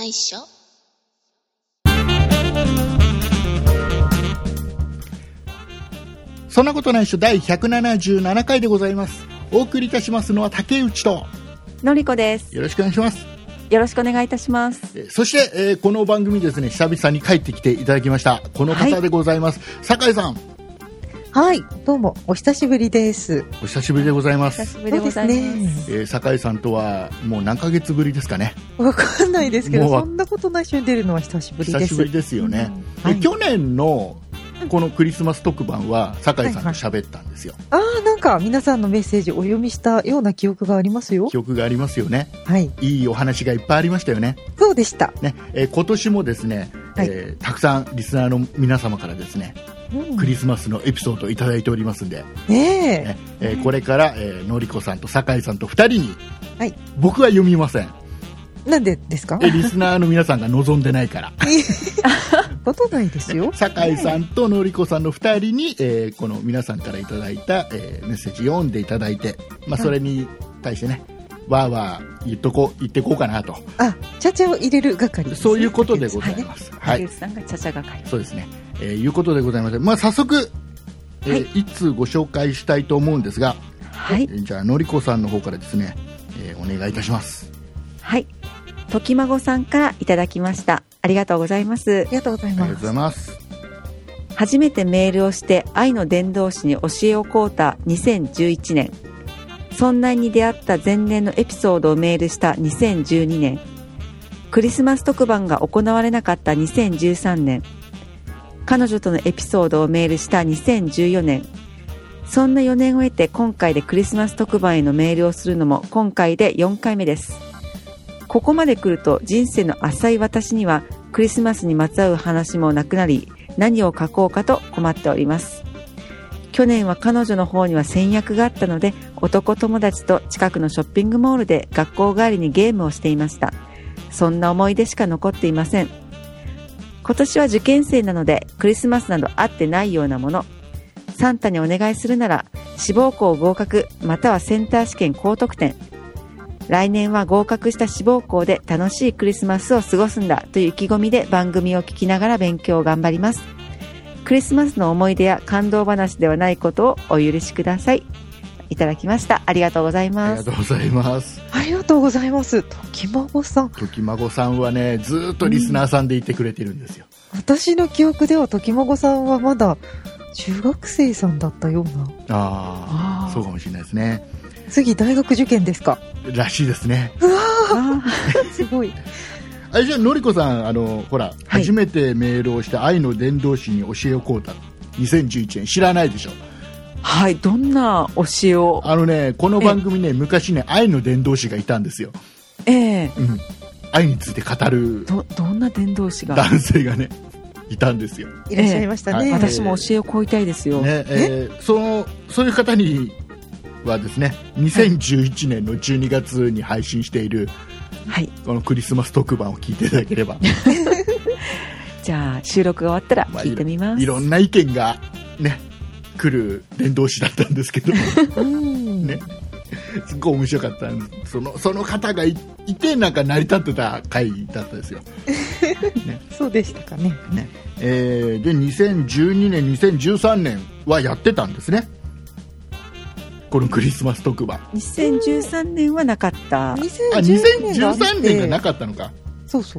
ないっしょ。 そんなことないっしょ第177回でございます。お送りいたしますのは竹内とのりこです。 よろしくお願いします。 よろしくお願いいたします。 そして、この番組ですね、久々に帰ってきていただきましたこの方でございます、酒井さん。 はい、どうもお久しぶりです。 お久しぶりでございます。 久しぶりでございます。 酒井さんとはもう何ヶ月ぶりですかね。 わかんないですけど、そんなことない人に出るのは久しぶりです。 久しぶりですよね、 はい、 去年のこのクリスマス特番は酒井さんと喋ったんですよ、 はいはい、なんか皆さんのメッセージお読みしたような記憶がありますよ。 記憶がありますよね、 はい、 いいお話がいっぱいありましたよね。 そうでした、 ね。今年もですね、はい、たくさんリスナーの皆様からですね、クリスマスのエピソードをいただいておりますんで、これから、のりこさんと酒井さんと2人に、はい、僕は読みません。 なんでですか？ リスナーの皆さんが望んでないからことないですよ。 酒井さんとのりこさんの2人に、この皆さんからいただいた、メッセージ読んでいただいて、それに対してね、わーわー言ってこうかなと。 ちゃちゃを入れる係ですね。 そういうことでございます。 はい。竹内さんがちゃちゃ係。 そうですね。いうことでございます。早速、いつご紹介したいと思うんですが、 はい。 じゃあのりこさんの方からですね、お願いいたします。 はい。ときまごさんからいただきました。ありがとうございます。 ありがとうございます。 ありがとうございます。 初めてメールをして愛の伝道師に教えを請うた2011年。そんなに出会った前年のエピソードをメールした2012年。クリスマス特番が行われなかった2013年。彼女とのエピソードをメールした2014年。そんな4年を経て今回でクリスマス特番へのメールをするのも今回で4回目です。ここまで来ると人生の浅い私にはクリスマスにまつわる話もなくなり、何を書こうかと困っております。去年は彼女の方には先約があったので、男友達と近くのショッピングモールで学校帰りにゲームをしていました。そんな思い出しか残っていません。今年は受験生なのでクリスマスなどあってないようなもの。サンタにお願いするなら志望校合格またはセンター試験高得点。来年は合格した志望校で楽しいクリスマスを過ごすんだという意気込みで番組を聞きながら勉強を頑張ります。クリスマスの思い出や感動話ではないことをお許しください。いただきました。ありがとうございます。 ありがとうございます。 ありがとうございます。ときまごさん。 ときまごさんはね、ずっとリスナーさんでいてくれてるんですよ。 私の記憶ではときまごさんはまだ中学生さんだったような。 そうかもしれないですね。 次大学受験ですからしいですね。 うわすごい。 じゃあのりこさん、ほら、初めてメールをして愛の伝道師に教えを請うた2011年知らないでしょ。 はい、どんな教えを。 この番組ね、昔ね、愛の伝道師がいたんですよ。愛について語るどんな伝道師が男性がねいたんですよ。 いらっしゃいましたね。 私も教えを請いたいですよ、 そういう方にはですね、2011年の12月に配信している、このクリスマス特番を聞いていただければじゃあ収録が終わったら聞いてみます。 いろんな意見がね来る伝道師だったんですけどね、すごい面白かった。その方が いてなんか成り立ってた回だったですよ、 ね、そうでしたかね。 で2012年2013年はやってたんですね、このクリスマス特番。 2013年はなかった。 2013年がなかったのか。 そうそう。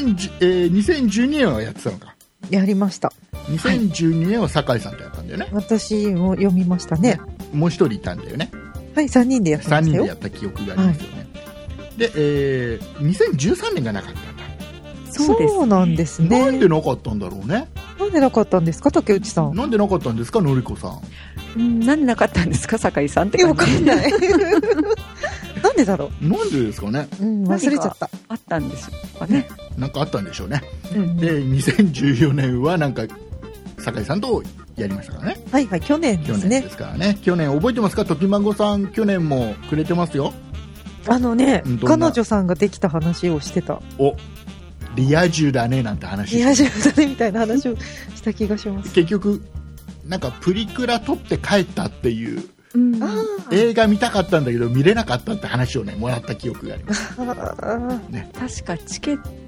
2012年はやってたのか。 やりました。 2012年は酒井さんとやったんだよね。 私も読みましたね。 もう一人いたんだよね。 はい、3人でやってましたよ。 3人でやった記憶がありますよね。で、2013年がなかったんだ。 そうですね。 そうなんですね。 なんでなかったんだろうね。 なんでなかったんですか、竹内さん。 なんでなかったんですか、のりこさん。 なんでなかったんですか、酒井さんって感じ。 わかんない。なんでだろう。なんでですかね。 忘れちゃった。 あったんですよね。 なんかあったんでしょうね。で、2014年はなんか酒井さんとやりましたからね。 はいはい、去年ですね。 去年ですからね。去年覚えてますか、ときまごさん。去年もくれてますよ。 彼女さんができた話をしてた。 リア充だねなんて話して。 リア充だねみたいな話をした気がします。 結局なんかプリクラ撮って帰ったっていう、映画見たかったんだけど見れなかったって話をねもらった記憶があります、 ね、確かチケッ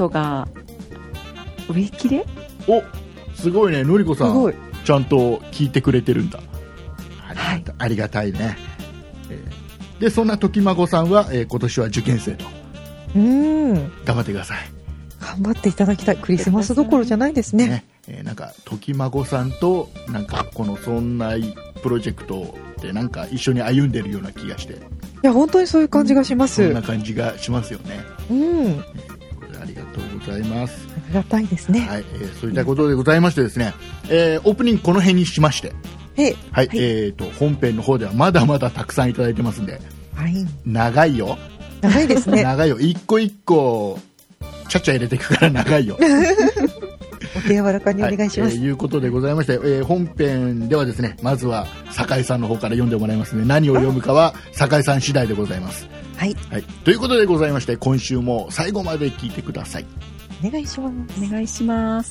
トが売り切れ。 お、すごいね、のりこさんちゃんと聞いてくれてるんだ。 はい、 ありがたいね。でそんな時孫さんは、今年は受験生と。頑張ってください。 頑張っていただきたい。クリスマスどころじゃないですね。 なんか時孫さんとなんかこのそんなプロジェクトでなんか一緒に歩んでるような気がして。いや本当にそういう感じがします。 そんな感じがしますよね。ありがとうございます。 ありがたいですね。 はい、そういったことでございましてですね、オープニングこの辺にしまして、はい、本編の方ではまだまだたくさんいただいてますんで、 はい、 長いよ。 長いですね。 長いよ。一個一個ちゃっちゃ入れていくから長いよ。 お手柔らかにお願いします。 いうことでございまして、本編ではですね、まずは酒井さんの方から読んでもらいますので、何を読むかは酒井さん次第でございます。 はい、 はい、ということでございまして、今週も最後まで聞いてください。 お願いします。 お願いします。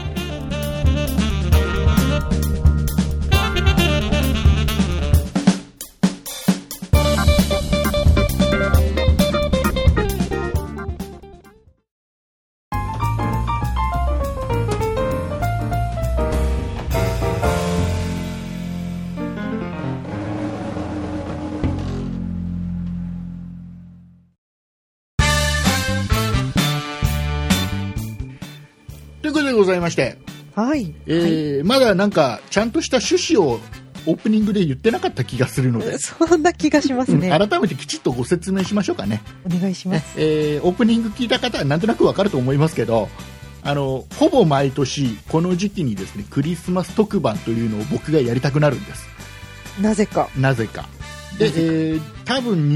ございまして、 はい、 まだなんかちゃんとした趣旨をオープニングで言ってなかった気がするので、 そんな気がしますね。 改めてきちっとご説明しましょうかね。 お願いします。 オープニング聞いた方はなんとなくわかると思いますけど、ほぼ毎年この時期にですね、クリスマス特番というのを僕がやりたくなるんです。 なぜかで、多分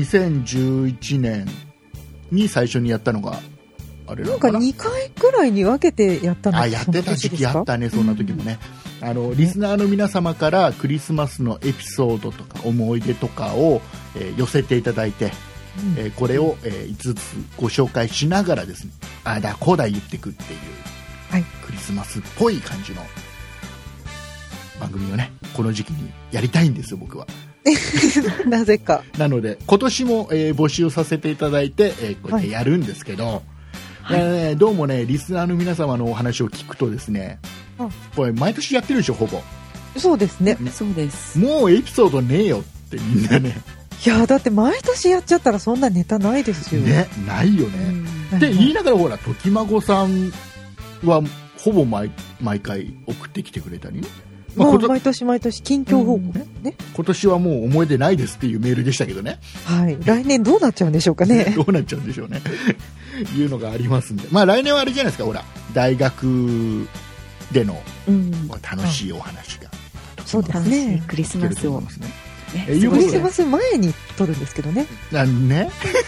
2011年に最初にやったのがあれなんか2回くらいに分けてやったの。 やってた時期あったね。そんな時もね、リスナーの皆様からクリスマスのエピソードとか思い出とかを、寄せていただいて、これを、5つご紹介しながらですね、あだこうだ言っていくっていう、 はい、 クリスマスっぽい感じの番組をね、この時期にやりたいんですよ、僕は。 なぜか。 なので今年も、募集させていただいて、こうやってやるんですけど、どうもね、リスナーの皆様のお話を聞くとですね、これ毎年やってるでしょ、ほぼ。 そうですね。 そうです。 もうエピソードねえよってみんなね。 いやだって毎年やっちゃったらそんなネタないですよね。ないよね。って言いながら、ほら時孫さんはほぼ毎回送ってきてくれたりね。 毎年近況報告ね。 今年はもう思い出ないですっていうメールでしたけどね。 はい。来年どうなっちゃうんでしょうかね。 どうなっちゃうんでしょうね。いうのがありますんで、まあ来年はあれじゃないですか、ほら大学での楽しいお話が、 そうですね。 クリスマスを、 クリスマス前に撮るんですけどね。 ね。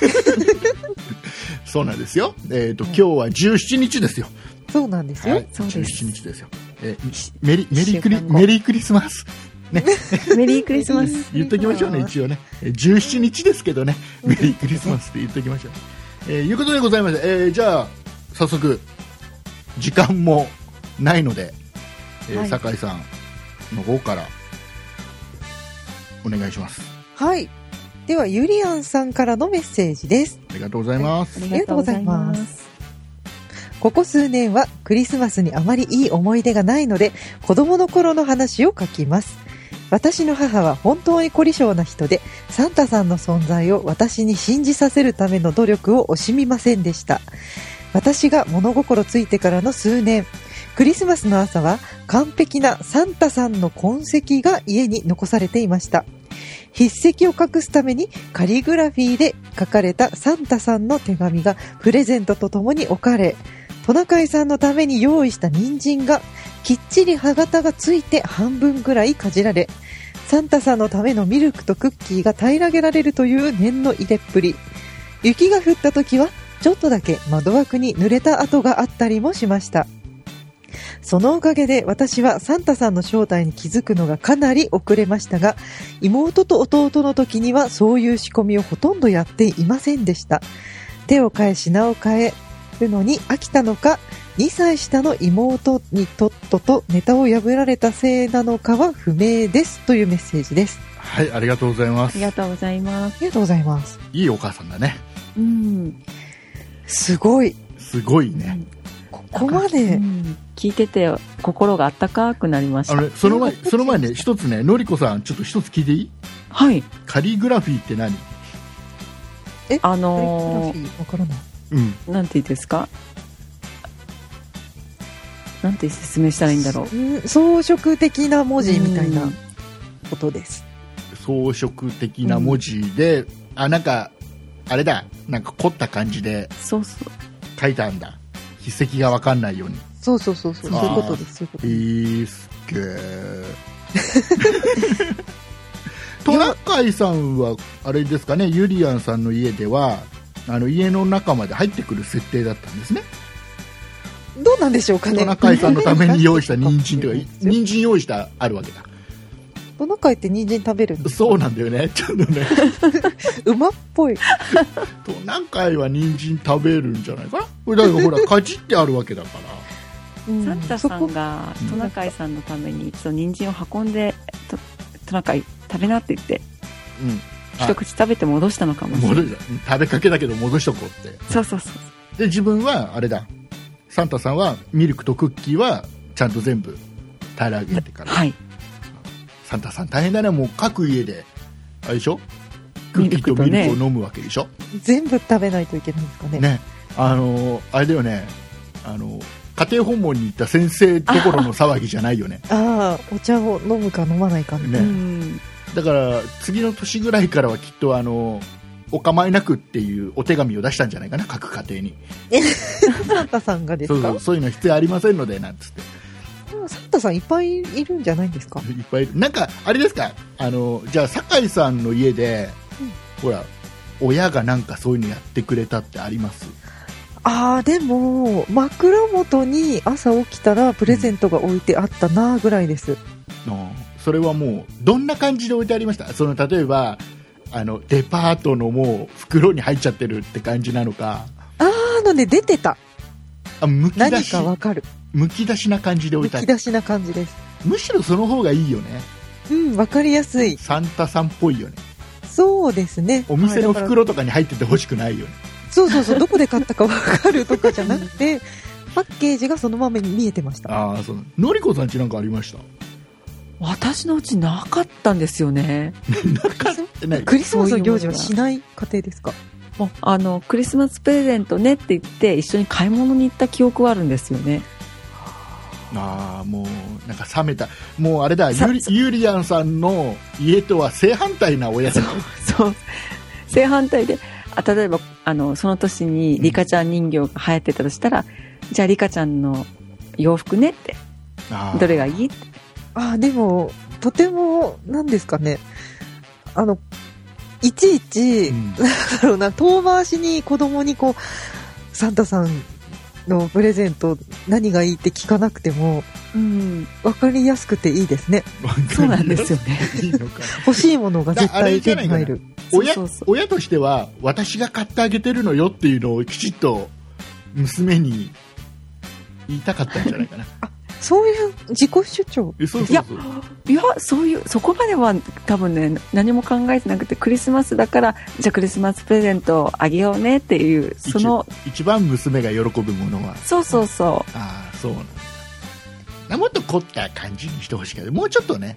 そうなんですよ。今日は17日ですよ。 そうなんですよ。 17日ですよ。メリークリスマス。ね、 メリークリスマス言っときましょうね、一応ね。17日ですけどね、メリークリスマスって言っときましょう。いうことでございまして、じゃあ早速時間もないので、酒井さんの方からお願いします。 はい。ではゆりやんさんからのメッセージです。 ありがとうございます。 ありがとうございます。ここ数年はクリスマスにあまりいい思い出がないので、子供の頃の話を書きます。私の母は本当に凝り性な人で、サンタさんの存在を私に信じさせるための努力を惜しみませんでした。私が物心ついてからの数年、クリスマスの朝は完璧なサンタさんの痕跡が家に残されていました。筆跡を隠すためにカリグラフィーで書かれたサンタさんの手紙がプレゼントとともに置かれ、トナカイさんのために用意した人参がきっちり歯型がついて半分ぐらいかじられ、サンタさんのためのミルクとクッキーが平らげられるという念の入れっぷり。雪が降った時はちょっとだけ窓枠に濡れた跡があったりもしました。そのおかげで私はサンタさんの正体に気づくのがかなり遅れましたが、妹と弟の時にはそういう仕込みをほとんどやっていませんでした。手を変え品を変えるのに飽きたのか、2歳下の妹にとっととネタを破られたせいなのかは不明ですというメッセージです。 はい、ありがとうございます。 ありがとうございます。 ありがとうございます。 いいお母さんだね。 すごいすごいね。 ここまで、 聞いてて心があったかくなりました。 その前ね、一つね、のりこさん、ちょっと一つ聞いていい？ はい。 カリグラフィーって何？ カリグラフィーわからない。 なんて言うんですか？なんて説明したらいいんだろう。 装飾的な文字みたいなことです。 装飾的な文字で、なんかあれだ、なんか凝った感じで書いたんだ。筆跡が分かんないように。 そういうことです。そういうことです。 すっげー。トナカイさんはあれですかね、ユリアンさんの家では家の中まで入ってくる設定だったんですね。 どうなんでしょうかね。 トナカイさんのために用意した人参とか人参用意してあるわけだ。 トナカイって人参食べるんですか？ そうなんだよね、ちょっとね馬っぽい。 トナカイは人参食べるんじゃないかな。これだからほらかじってあるわけだから。 サンタさんがトナカイさんのために人参を運んでトナカイ食べなって言って、一口食べて戻したのかもしれない。 食べかけだけど戻しとこうって。 そうで自分はあれだ、サンタさんはミルクとクッキーはちゃんと全部平らげてから、はい、サンタさん大変だね。もう各家であれでしょ、クッキーとミルクを飲むわけでしょ。 全部食べないといけないんですかね。 ね、あれだよね、家庭訪問に行った先生どころの騒ぎじゃないよね。 お茶を飲むか飲まないかね。 だから次の年ぐらいからはきっとお構いなくっていうお手紙を出したんじゃないかな、各家庭に。 サンタさんがですか？ そういうの必要ありませんのでなんつって。 サンタさんいっぱいいるんじゃないですか？ いっぱいいる。なんかあれですか、じゃあ酒井さんの家で、ほら親がなんかそういうのやってくれたってあります？ でも枕元に朝起きたらプレゼントが置いてあったなぐらいです。 それはもうどんな感じで置いてありました？例えばデパートのもう袋に入っちゃってるって感じなのか。 出てた。 むき出し。 何かわかる。 むき出しな感じで置いてある。 むき出しな感じです。 むしろその方がいいよね。 わかりやすい。 サンタさんっぽいよね。 そうですね。 お店の袋とかに入っててほしくないよね。 そうどこで買ったかわかるとかじゃなくてパッケージがそのままに見えてました。 そう。のりこさんちなんかありました？ 私のうちなかったんですよね。 なかったね。 クリスマスの行事はしない家庭ですか？ もうクリスマスプレゼントねって言って一緒に買い物に行った記憶はあるんですよね。 もうなんか冷めた、もうあれだ、ユリアンさんの家とは正反対な親だ。 そう正反対で、例えばその年にリカちゃん人形が流行ってたとしたら、じゃあリカちゃんの洋服ねって、どれがいいって。 でもとてもなんですかね、いちいち、遠回しに子供にサンタさんのプレゼント何がいいって聞かなくても、分かりやすくていいですね。 そうなんですよね。 欲しいものが絶対手に入る。 親としては私が買ってあげてるのよっていうのをきちっと娘に言いたかったんじゃないかな。 そういう自己主張。 いやそこまでは多分ね、何も考えてなくて、クリスマスだからじゃあクリスマスプレゼントをあげようねっていう、 一番娘が喜ぶものは。 そうそうなんだ。もっと凝った感じにしてほしいけど、もうちょっとね。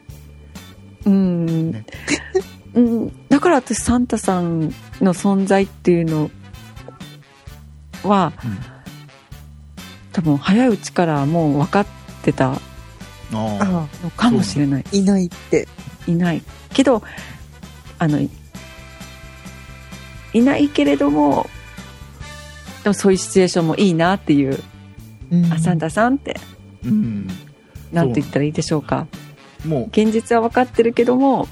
だから私サンタさんの存在っていうのは、多分早いうちからもう分かってたのかもしれない。 いないっていないけどいないけれども、でもそういうシチュエーションもいいなっていう、サンタさんって、なんて言ったらいいでしょうか。もう現実は分かってるけども、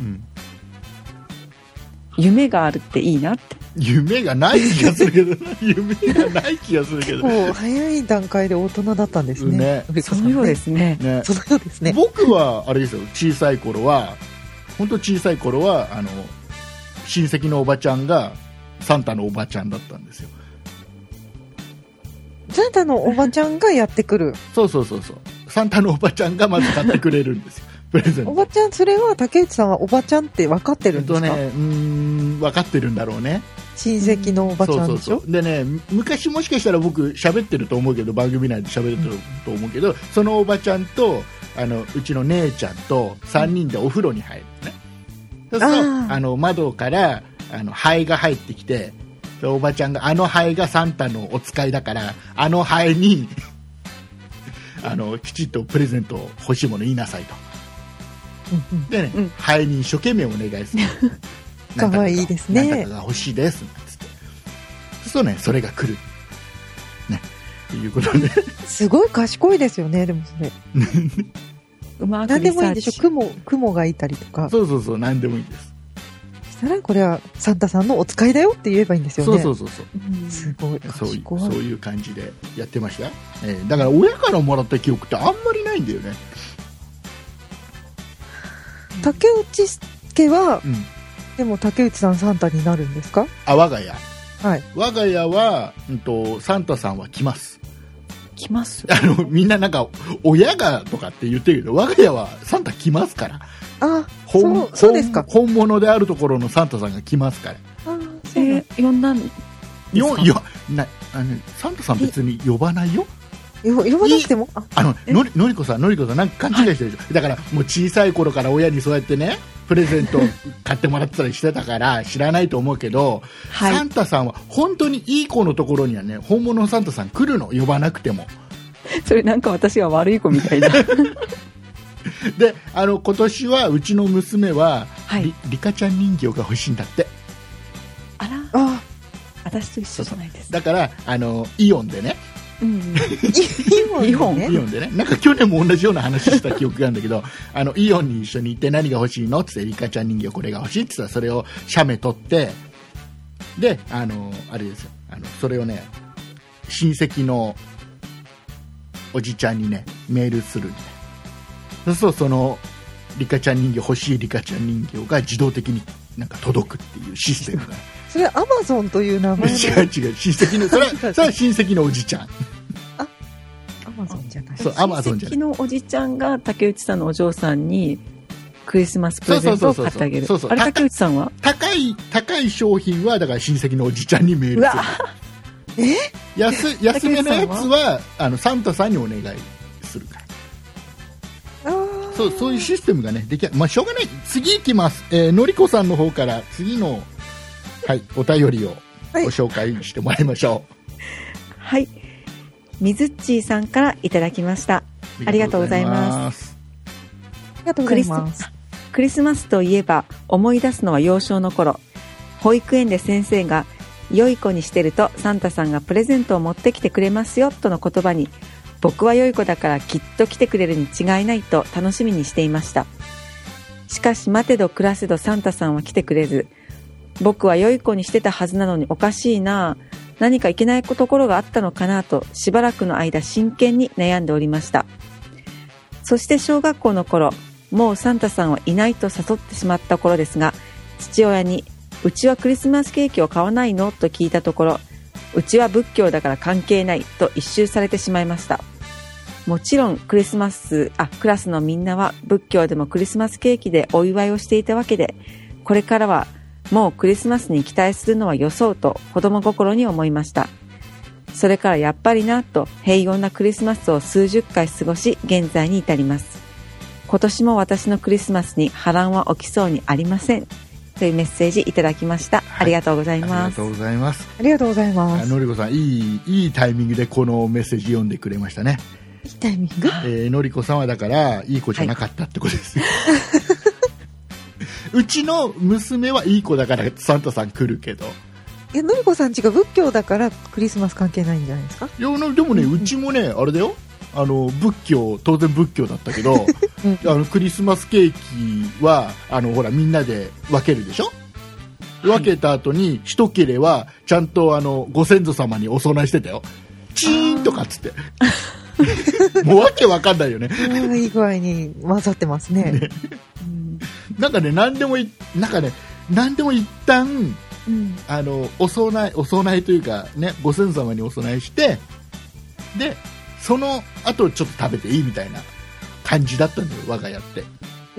夢があるっていいなって。 夢がない気がするけど夢がない気がするけど、 もう早い段階で大人だったんですね。 そのようですね。 そのようですね。 僕はあれですよ、小さい頃は親戚のおばちゃんがサンタのおばちゃんだったんですよ。 サンタのおばちゃんがやってくる。 そうサンタのおばちゃんがまず買ってくれるんですよ。プレゼント。 おばちゃん、それは竹内さんはおばちゃんって分かってるんですか？ 分かってるんだろうね。 親戚のおばちゃんでしょ。 そうでね、昔もしかしたら僕喋ってると思うけど、番組内で喋ってると思うけど、そのおばちゃんとうちの姉ちゃんと3人でお風呂に入るね。そうすると窓からハエが入ってきて、おばちゃんがハエがサンタのお使いだからハエにきちっとプレゼント欲しいもの言いなさいと。でね、ハエに一生懸命お願いする。 かわいいですね。 なんとかが欲しいですなんつって。そうね、それが来る。ね、ということで。 すごい賢いですよね、でもそれ。 うまく何でもいいんでしょ。雲がいたりとか。 そう、何でもいいです。 したらこれはサンタさんのお使いだよって言えばいいんですよね。 そう。 すごい賢い。 そういう感じでやってました。だから親からもらった記憶ってあんまりないんだよね。 竹内家は、でも竹内さんサンタになるんですか？ 我が家。 はい。 我が家は、サンタさんは来ます。 来ます。 みんななんか親がとかって言ってるけど、我が家はサンタ来ますから。そうですか。本物であるところのサンタさんが来ますから。 呼んだんですか？ サンタさん別に呼ばないよ。 呼ばなくてものりこさんなんか勘違いしてるでしょ。だからもう小さい頃から親にそうやってねプレゼント買ってもらってたりしてたから知らないと思うけど、サンタさんは本当にいい子のところにはね、本物のサンタさん来るの、呼ばなくても。 それなんか私は悪い子みたいな。 で今年はうちの娘は、リカちゃん人形が欲しいんだって。 あら、私と一緒じゃないです。 だからイオンでね、イオンでね、なんか去年も同じような話した記憶があるんだけど、イオンに一緒に行って何が欲しいのって言って、リカちゃん人形これが欲しいって言ったら、それを写メ撮って、であれですよ、それをね親戚のおじちゃんにねメールするんで、そうするとそのリカちゃん人形、欲しいリカちゃん人形が自動的になんか届くっていうシステムが。 それはアマゾンという名前の。 違う親戚のそれは親戚のおじちゃん。 アマゾンじゃない。 そう、アマゾンじゃない。 親戚のおじちゃんが竹内さんのお嬢さんにクリスマスプレゼントを買ってあげる。あれ竹内さんは高い商品はだから親戚のおじちゃんにメールする。安めのやつはサンタさんにお願いするから。そういうシステムがねできまあしょうがない。次行きます。のりこさんの方から次のお便りをご紹介してもらいましょう。 はい、みずっちーさんからいただきました。ありがとうございます。クリスマスといえば思い出すのは幼少の頃、保育園で先生が良い子にしてるとサンタさんがプレゼントを持ってきてくれますよとの言葉に、僕は良い子だからきっと来てくれるに違いないと楽しみにしていました。しかし待てど暮らせどサンタさんは来てくれず、僕は良い子にしてたはずなのにおかしいな、何かいけないところがあったのかなとしばらくの間真剣に悩んでおりました。そして小学校の頃、もうサンタさんはいないと誘ってしまった頃ですが、父親にうちはクリスマスケーキを買わないのと聞いたところ、うちは仏教だから関係ないと一蹴されてしまいました。もちろんクラスのみんなは仏教でもクリスマスケーキでお祝いをしていたわけで、これからはもうクリスマスに期待するのはよそうと子供心に思いました。それからやっぱりなと平穏なクリスマスを数十回過ごし、現在に至ります。今年も私のクリスマスに波乱は起きそうにありませんというメッセージいただきました。ありがとうございます。 ありがとうございます。 ありがとうございます。 のりこさん、いいタイミングでこのメッセージ読んでくれましたね。 いいタイミング？ のりこさんはだからいい子じゃなかったってことですよ。うちの娘はいい子だからサンタさん来るけど、 のりこさんちが仏教だからクリスマス関係ないんじゃないですか？ いやでもね、うちもね、あれだよ、当然仏教だったけどクリスマスケーキはほらみんなで分けるでしょ。分けた後に一切れはちゃんとご先祖様にお供えしてたよ。チーンとかっつってもうわけわかんないよね。 いい具合に混ざってますね。 なんかね、何でも一旦、お供えというかね、ご先祖様にお供えして、でその後ちょっと食べていいみたいな感じだったんだよ、我が家って。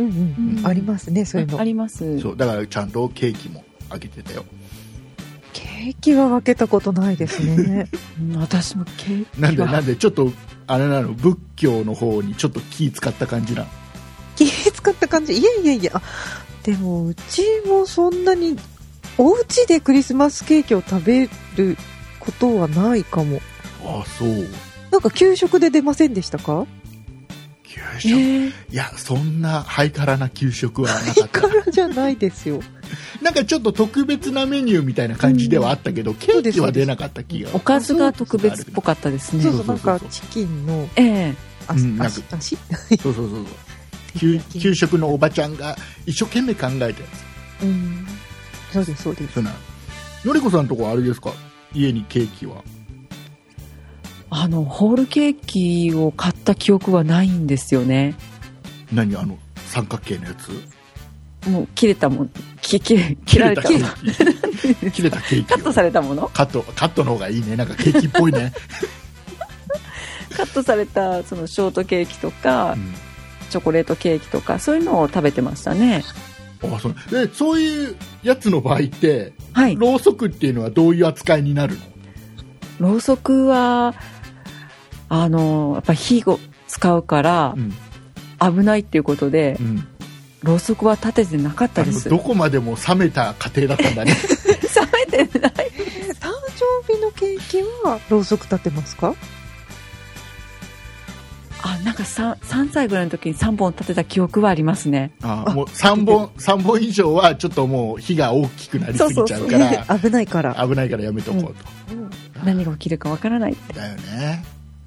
ありますね、そういうの。 あります。 そうだからちゃんとケーキもあげてたよ。 ケケーキは分けたことないですね。 私もケーキはなんでちょっとあれなの、仏教の方にちょっと気使った感じなの？ 気使った感じ。いや、でもうちもそんなにお家でクリスマスケーキを食べることはないかも。 あ、そう。 なんか給食で出ませんでしたか？ 給食、いや、そんなハイカラな給食はなかった。 ハイカラじゃないですよ。 なんかちょっと特別なメニューみたいな感じではあったけど、ケーキは出なかった気が。 おかずが特別っぽかったですね。 そう、なんかチキンの足そう給食のおばちゃんが一生懸命考えたやつ。 そうです。 のりこさんのとこはあれですか、家にケーキは？ ホールケーキを買った記憶はないんですよね。 何、三角形のやつ？ もう切れたもん、切られた切れたケーキカットされたもの？ カットの方がいいね。なんかケーキっぽいね。 カットされたそのショートケーキとか、チョコレートケーキとか、そういうのを食べてましたね。 そういうやつの場合って、 はい、 ろうそくっていうのはどういう扱いになるの？ ろうそくはやっぱ火を使うから危ないっていうことで、ろうそくは立ててなかったです。 どこまでも冷めた家庭だったんだね。 冷めてない。 誕生日のケーキはろうそく立てますか？ なんか 3歳ぐらいの時に3本立てた記憶はありますね。 もう3本以上はちょっともう火が大きくなりすぎちゃうから危ないからやめとこうと、 何が起きるかわからないって。 だよね。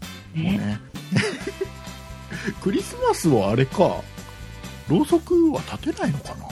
クリスマスはあれか、ろうそくは立てないのかな？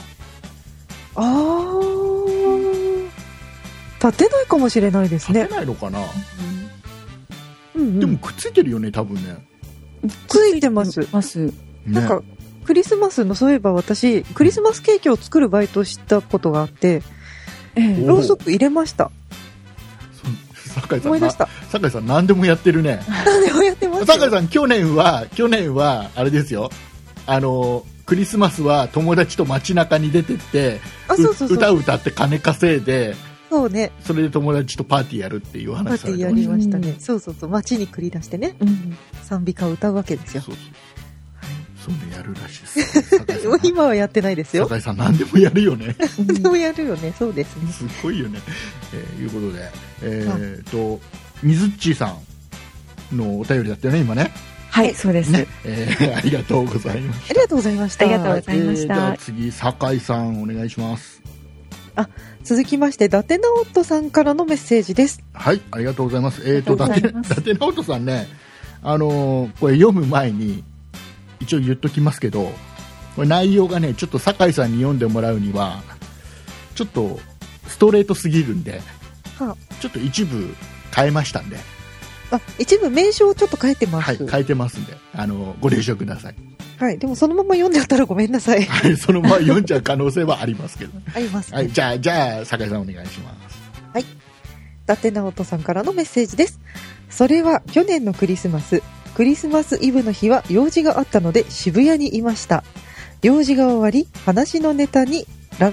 立てないかもしれないですね。 立てないのかな？でもくっついてるよね、多分ね。 ついてます。なんかクリスマスの、そういえば私クリスマスケーキを作るバイトしたことがあって、ろうそく入れました。思い出した。 酒井さん何でもやってるね。 何でもやってますよ。 酒井さん去年はあれですよ、クリスマスは友達と街中に出てって歌を歌って金稼いで、 そうね、 それで友達とパーティーやるっていう話されてました。 パーティーやりましたね。そう街に繰り出してね、賛美歌を歌うわけですよ。 そうね、やるらしいです。 今はやってないですよ。 酒井さん何でもやるよね。 何でもやるよね。そうですね。 すごいよね。いうことで、みずっちーさんのお便りだったよね、今ね。 はい、そうです。 ありがとうございました。 ありがとうございました。 ありがとうございました。 じゃあ次、酒井さんお願いします。 続きまして伊達直人さんからのメッセージです。 はい、ありがとうございます。伊達直人さんね、これ読む前に一応言っときますけど、これ内容がね、ちょっと酒井さんに読んでもらうにはちょっとストレートすぎるんで、ちょっと一部変えましたんで。 一部名称をちょっと変えてます。 はい、変えてますんで、ご了承ください。 はい、でもそのまま読んじゃったらごめんなさい。 はい、そのまま読んじゃう可能性はありますけど。 ありますね。 はい、じゃあ酒井さんお願いします。 はい、伊達直人さんからのメッセージです。それは去年のクリスマスイブの日は用事があったので渋谷にいました。用事が終わり話のネタに言っ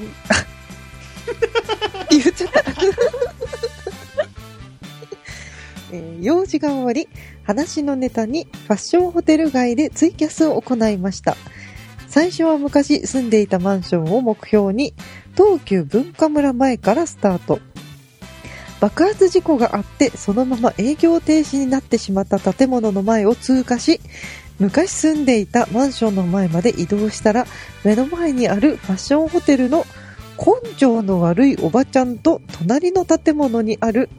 ちゃった用事が終わり話のネタにファッションホテル街でツイキャスを行いました。最初は昔住んでいたマンションを目標に東急文化村前からスタート。爆発事故があってそのまま営業停止になってしまった建物の前を通過し、昔住んでいたマンションの前まで移動したら、目の前にあるファッションホテルの根性の悪いおばちゃんと隣の建物にある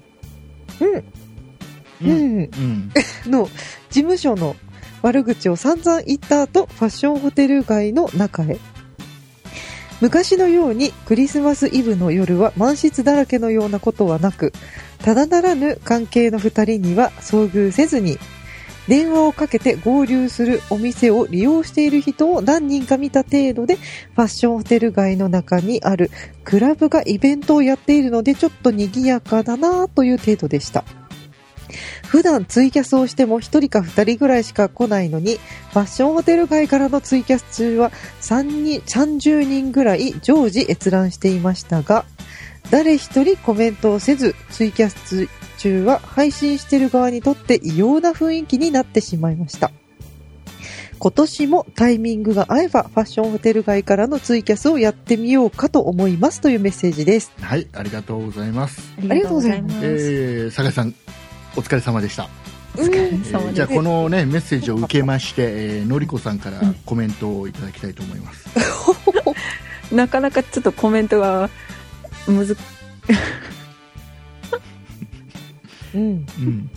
の事務所の悪口を散々言った後、ファッションホテル街の中へ。昔のようにクリスマスイブの夜は満室だらけのようなことはなく、ただならぬ関係の2人には遭遇せずに、電話をかけて合流するお店を利用している人を何人か見た程度で、ファッションホテル街の中にあるクラブがイベントをやっているのでちょっと賑やかだなという程度でした。普段ツイキャスをしても1人か2人ぐらいしか来ないのに、ファッションホテル街からのツイキャス中は30人ぐらい常時閲覧していましたが、 誰一人コメントをせず、ツイキャス中は配信してる側にとって異様な雰囲気になってしまいました。今年もタイミングが合えばファッションホテル街からのツイキャスをやってみようかと思いますというメッセージです。 はい、ありがとうございます。 ありがとうございます。 酒井さん、お疲れ様でした。 お疲れ様です。 じゃあこのねメッセージを受けまして、のりこさんからコメントをいただきたいと思います。 なかなかちょっとコメントがうん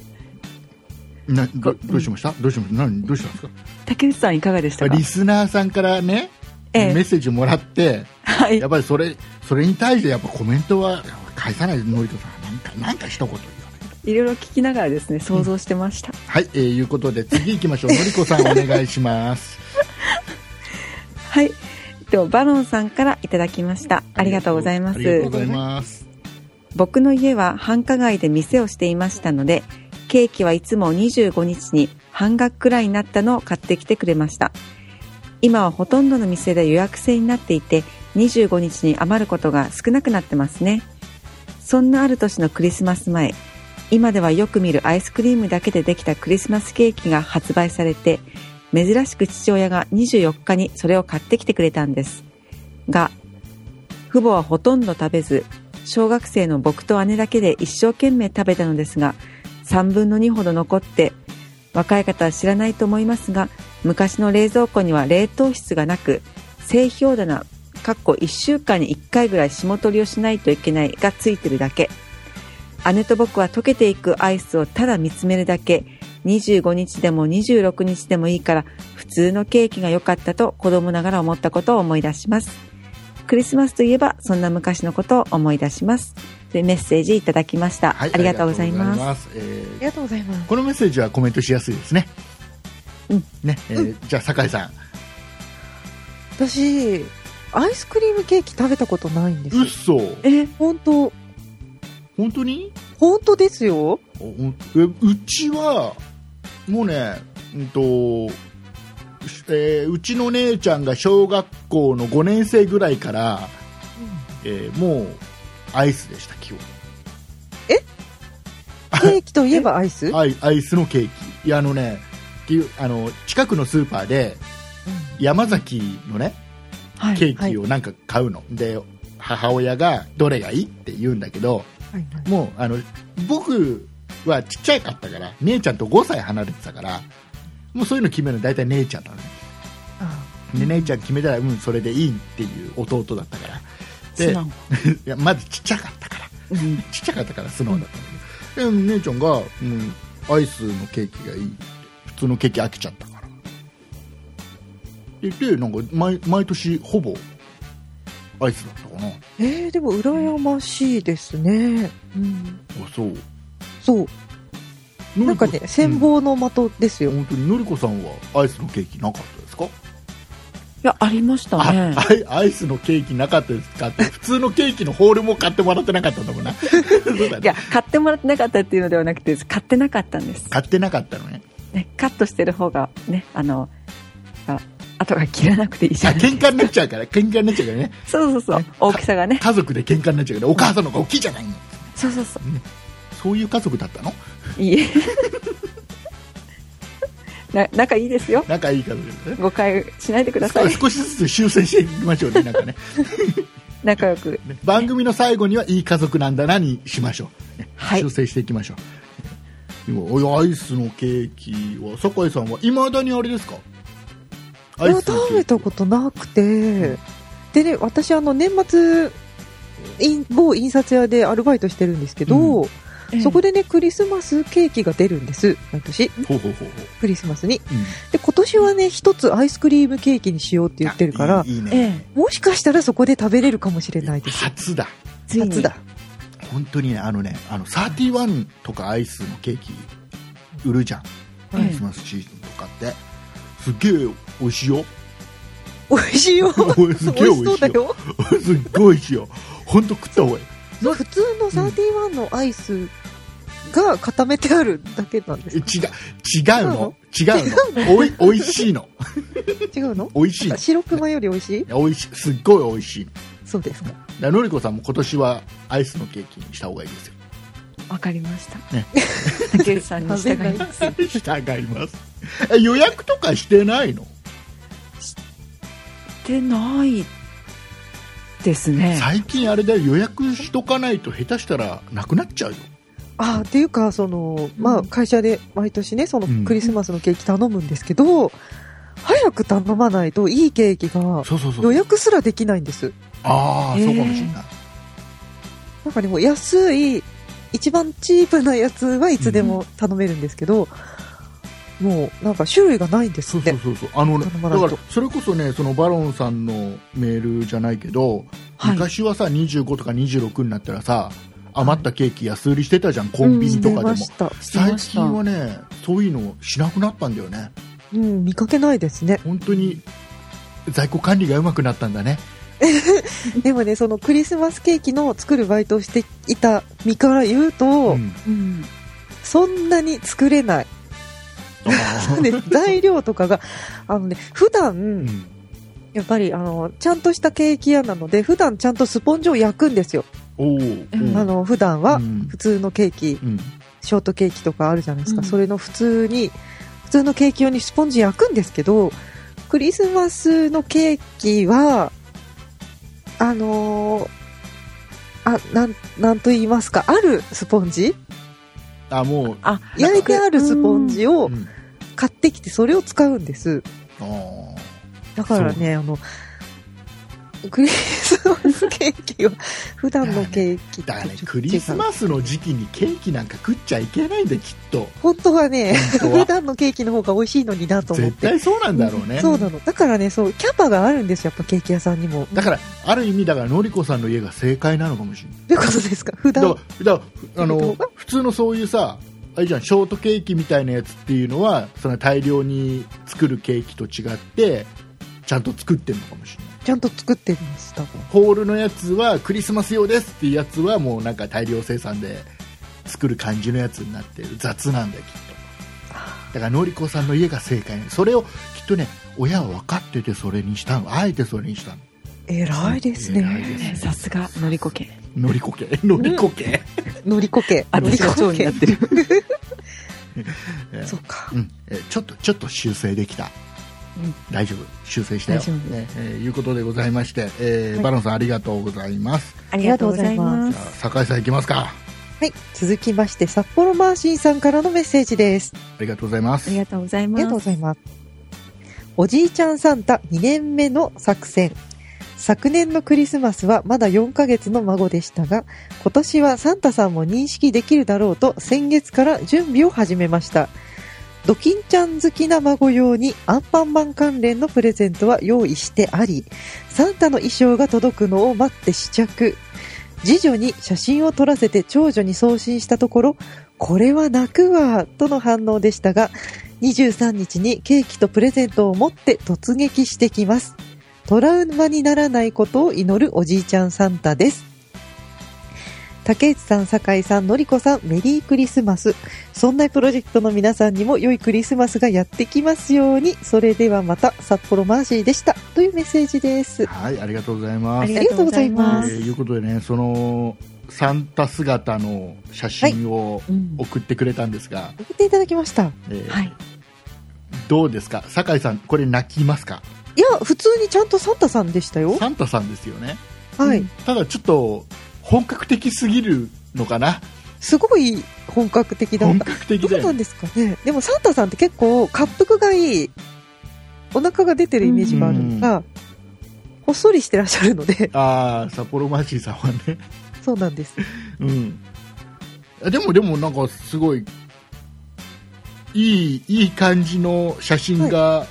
どうしました？どうしたんですか？ 竹内さんいかがでしたか？ リスナーさんからね、メッセージをもらって、はい、やっぱりそれに対してやっぱコメントは返さないで、のりこさんなんか一言いろいろ聞きながらですね、想像してました。 はい、いうことで次行きましょう。のりこさんお願いします。 はい、ではバロンさんからいただきました。ありがとうございます。 ありがとうございます。 僕の家は繁華街で店をしていましたので、ケーキはいつも25日に半額くらいになったのを買ってきてくれました。今はほとんどの店で予約制になっていて、25日に余ることが少なくなってますね。そんなある年のクリスマス前、今ではよく見るアイスクリームだけでできたクリスマスケーキが発売されて、珍しく父親が24日にそれを買ってきてくれたんですが、父母はほとんど食べず、小学生の僕と姉だけで一生懸命食べたのですが、3分の2ほど残って、若い方は知らないと思いますが、昔の冷蔵庫には冷凍室がなく、製氷棚1週間に1回ぐらい霜取りをしないといけないがついてるだけ。姉と僕は溶けていくアイスをただ見つめるだけ。25日でも26日でもいいから普通のケーキが良かったと子供ながら思ったことを思い出します。クリスマスといえばそんな昔のことを思い出します。というメッセージいただきました。はい、ありがとうございます。 ありがとうございます。 このメッセージはコメントしやすいですね。じゃあ酒井さん。 私アイスクリームケーキ食べたことないんですよ。 嘘？本当に？ 本当ですよ。 うちはもうね、うちの姉ちゃんが小学校の5年生ぐらいから、もうアイスでした基本。 ケーキといえばアイス？ アイスのケーキ。いや近くのスーパーで、山崎のね、ケーキをなんか買うの、で母親がどれがいいって言うんだけど、もう僕はちっちゃかったから、姉ちゃんと5歳離れてたから、もうそういうの決めるの大体姉ちゃんなのね。で姉ちゃん決めたら、それでいいっていう弟だったからでいやまずちっちゃかったからちっちゃかったから素直だったんだけど、姉ちゃんが、アイスのケーキがいいって、普通のケーキ飽きちゃったからでなんか毎年ほぼアイスだったかな。 でも羨ましいですね。そうなんかね、羨望の的ですよ。 本当にのりこさんはアイスのケーキなかったですか？いや、ありましたね。 アイスのケーキなかったですかって、普通のケーキのホールも買ってもらってなかったんだもんな。 いや、買ってもらってなかったっていうのではなくて、買ってなかったんです。 買ってなかったのね。 カットしてる方がね、後が切らなくていいじゃないですか。 喧嘩になっちゃうからね。 そう、大きさがね。 家族で喧嘩になっちゃうから、お母さんの方が大きいじゃないの。 そう、 そういう家族だったの？ いいえ。仲いいですよ。 仲いい家族ですね。 誤解しないでください。 少しずつ修正していきましょうね。なんかね。 仲良く。 番組の最後にはいい家族なんだなにしましょう。はい、修正していきましょう。アイスのケーキは酒井さんは未だにあれですか？ 食べたことなくて、でね、私年末某印刷屋でアルバイトしてるんですけど、そこでねクリスマスケーキが出るんです毎年。クリスマスに、で今年はね一つアイスクリームケーキにしようって言ってるから、 いいね、 もしかしたらそこで食べれるかもしれないです。 初だ本当にね、31とかアイスのケーキ売るじゃん、クリスマスシーズンとかってすっげえ美味しいよ。 美味しいよ。 すっげえ美味しそうだよ。すっごい美味しいよ。本当食った方がいい。 普通の31のアイスが固めてあるだけなんですか？ 違うの。おいしいの。 違うの？ 美味しい。 白熊より美味しい？ 美味しい。すっごい美味しい。 そうですか。 のりこさんも今年はアイスのケーキにした方がいいですよ。 わかりました。 ね、 竹内さんに従います。 従います。予約とかしてないの？ してないですね。 最近あれだよ、予約しとかないと下手したらなくなっちゃうよ。 っていうか会社で毎年ねクリスマスのケーキ頼むんですけど、早く頼まないといいケーキが予約すらできないんです。 そうかもしれない。 なんかね、もう安い一番チープなやつはいつでも頼めるんですけど、もうなんか種類がないんですって。 そうだからそれこそね、そのバロンさんのメールじゃないけど、昔はさ25とか26になったらさ、余ったケーキ安売りしてたじゃん、コンビニとかでも。最近はね、そういうのしなくなったんだよね。 見かけないですね。 本当に在庫管理がうまくなったんだね。 でもね、そのクリスマスケーキの作るバイトをしていた身から言うと、そんなに作れない。材料とかが普段、やっぱりちゃんとしたケーキ屋なので、普段ちゃんとスポンジを焼くんですよ。普段は普通のケーキ、ショートケーキとかあるじゃないですか、それの普通のケーキ用にスポンジ焼くんですけど、クリスマスのケーキはなんと言いますか、あるスポンジ、 もう焼いてあるスポンジを買ってきて、それを使うんです。だからね、クリスマスケーキは普段のケーキとだね、クリスマスの時期にケーキなんか食っちゃいけないんだよ、きっと。 本当はね、普段のケーキの方が美味しいのになと思って。 絶対そうなんだろうね。 そうなの。だからね、キャパがあるんですよ、やっぱケーキ屋さんにも。 だからある意味、だからのりこさんの家が正解なのかもしれない。 どういうことですか？普段普通のそういうさ、あれじゃん、ショートケーキみたいなやつっていうのは、その大量に作るケーキと違ってちゃんと作ってるのかもしれない。 ちゃんと作ってるんです、多分。 ホールのやつはクリスマス用ですっていうやつはもうなんか大量生産で作る感じのやつになってる。雑なんだよ、きっと。だからのりこさんの家が正解。それをきっとね、親は分かっててそれにしたの。あえてそれにしたの。 偉いですね。 さすがのりこ家。 のりこ家のりこ家のりこ家。 私が長になってる。 そうか。 ちょっと修正できた。大丈夫、修正したよ、いうことでございまして、バロンさんありがとうございます。 ありがとうございます。 酒井さんいきますか。 はい、続きまして札幌マーシーさんからのメッセージです。 ありがとうございます。 ありがとうございます。 ありがとうございます。おじいちゃんサンタ2年目の作戦。昨年のクリスマスはまだ4ヶ月の孫でしたが、今年はサンタさんも認識できるだろうと先月から準備を始めました。ドキンちゃん好きな孫用にアンパンマン関連のプレゼントは用意してあり、サンタの衣装が届くのを待って試着。次女に写真を撮らせて長女に送信したところ、これは泣くわとの反応でしたが、23日にケーキとプレゼントを持って突撃してきます。トラウマにならないことを祈るおじいちゃんサンタです。竹内さん、酒井さん、のりこさん、メリークリスマス。そんなプロジェクトの皆さんにも良いクリスマスがやってきますように。それではまた、札幌マーシーでしたというメッセージです。 はい、ありがとうございます。 ありがとうございます。 いうことでね、そのサンタ姿の写真を送ってくれたんですが、 送っていただきました。 はい。 どうですか、酒井さん、これ泣きますか？ いや、普通にちゃんとサンタさんでしたよ。 サンタさんですよね。 はい。 ただちょっと本格的すぎるのかな。 すごい本格的だった。 本格的だよ。 どうなんですかね。でもサンタさんって結構滑腹がいい、お腹が出てるイメージがあるのが、ほっそりしてらっしゃるので。 札幌マーシーさんはね。 そうなんです。 でもなんかすごいいい感じの写真が、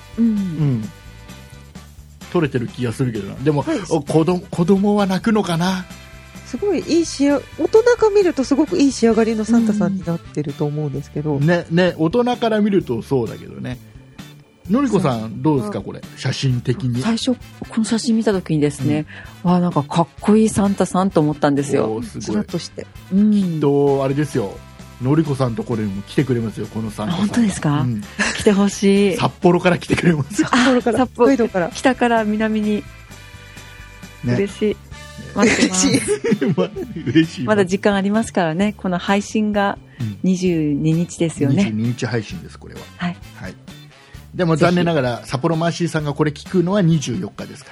撮れてる気がするけどな。でも、子供は泣くのかな。 すごいいい大人が見るとすごくいい仕上がりのサンタさんになってると思うんですけど、 ね、大人から見るとそうだけどね。のりこさんどうですか、これ写真的に。 最初この写真見た時にですね、なんかかっこいいサンタさんと思ったんですよ。 スラッとして、 きっとあれですよ、のりこさんのところにも来てくれますよ、このサンタさん。 本当ですか？来てほしい。 札幌から来てくれますよ。 札幌から、北海道から、 北から南に、嬉しい。 待ってます嬉しい。 まだ時間ありますからね。この配信が22日ですよね。 22日配信です、これは。 はい。 はい。でも残念ながら、札幌マーシーさんがこれ聞くのは24日ですから。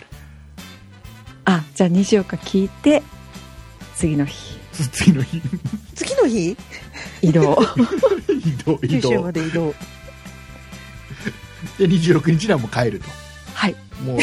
あ、じゃあ24日聞いて、次の日。 次の日移動。 九州まで移動。 で、26日にはもう帰ると。 はい。 もう。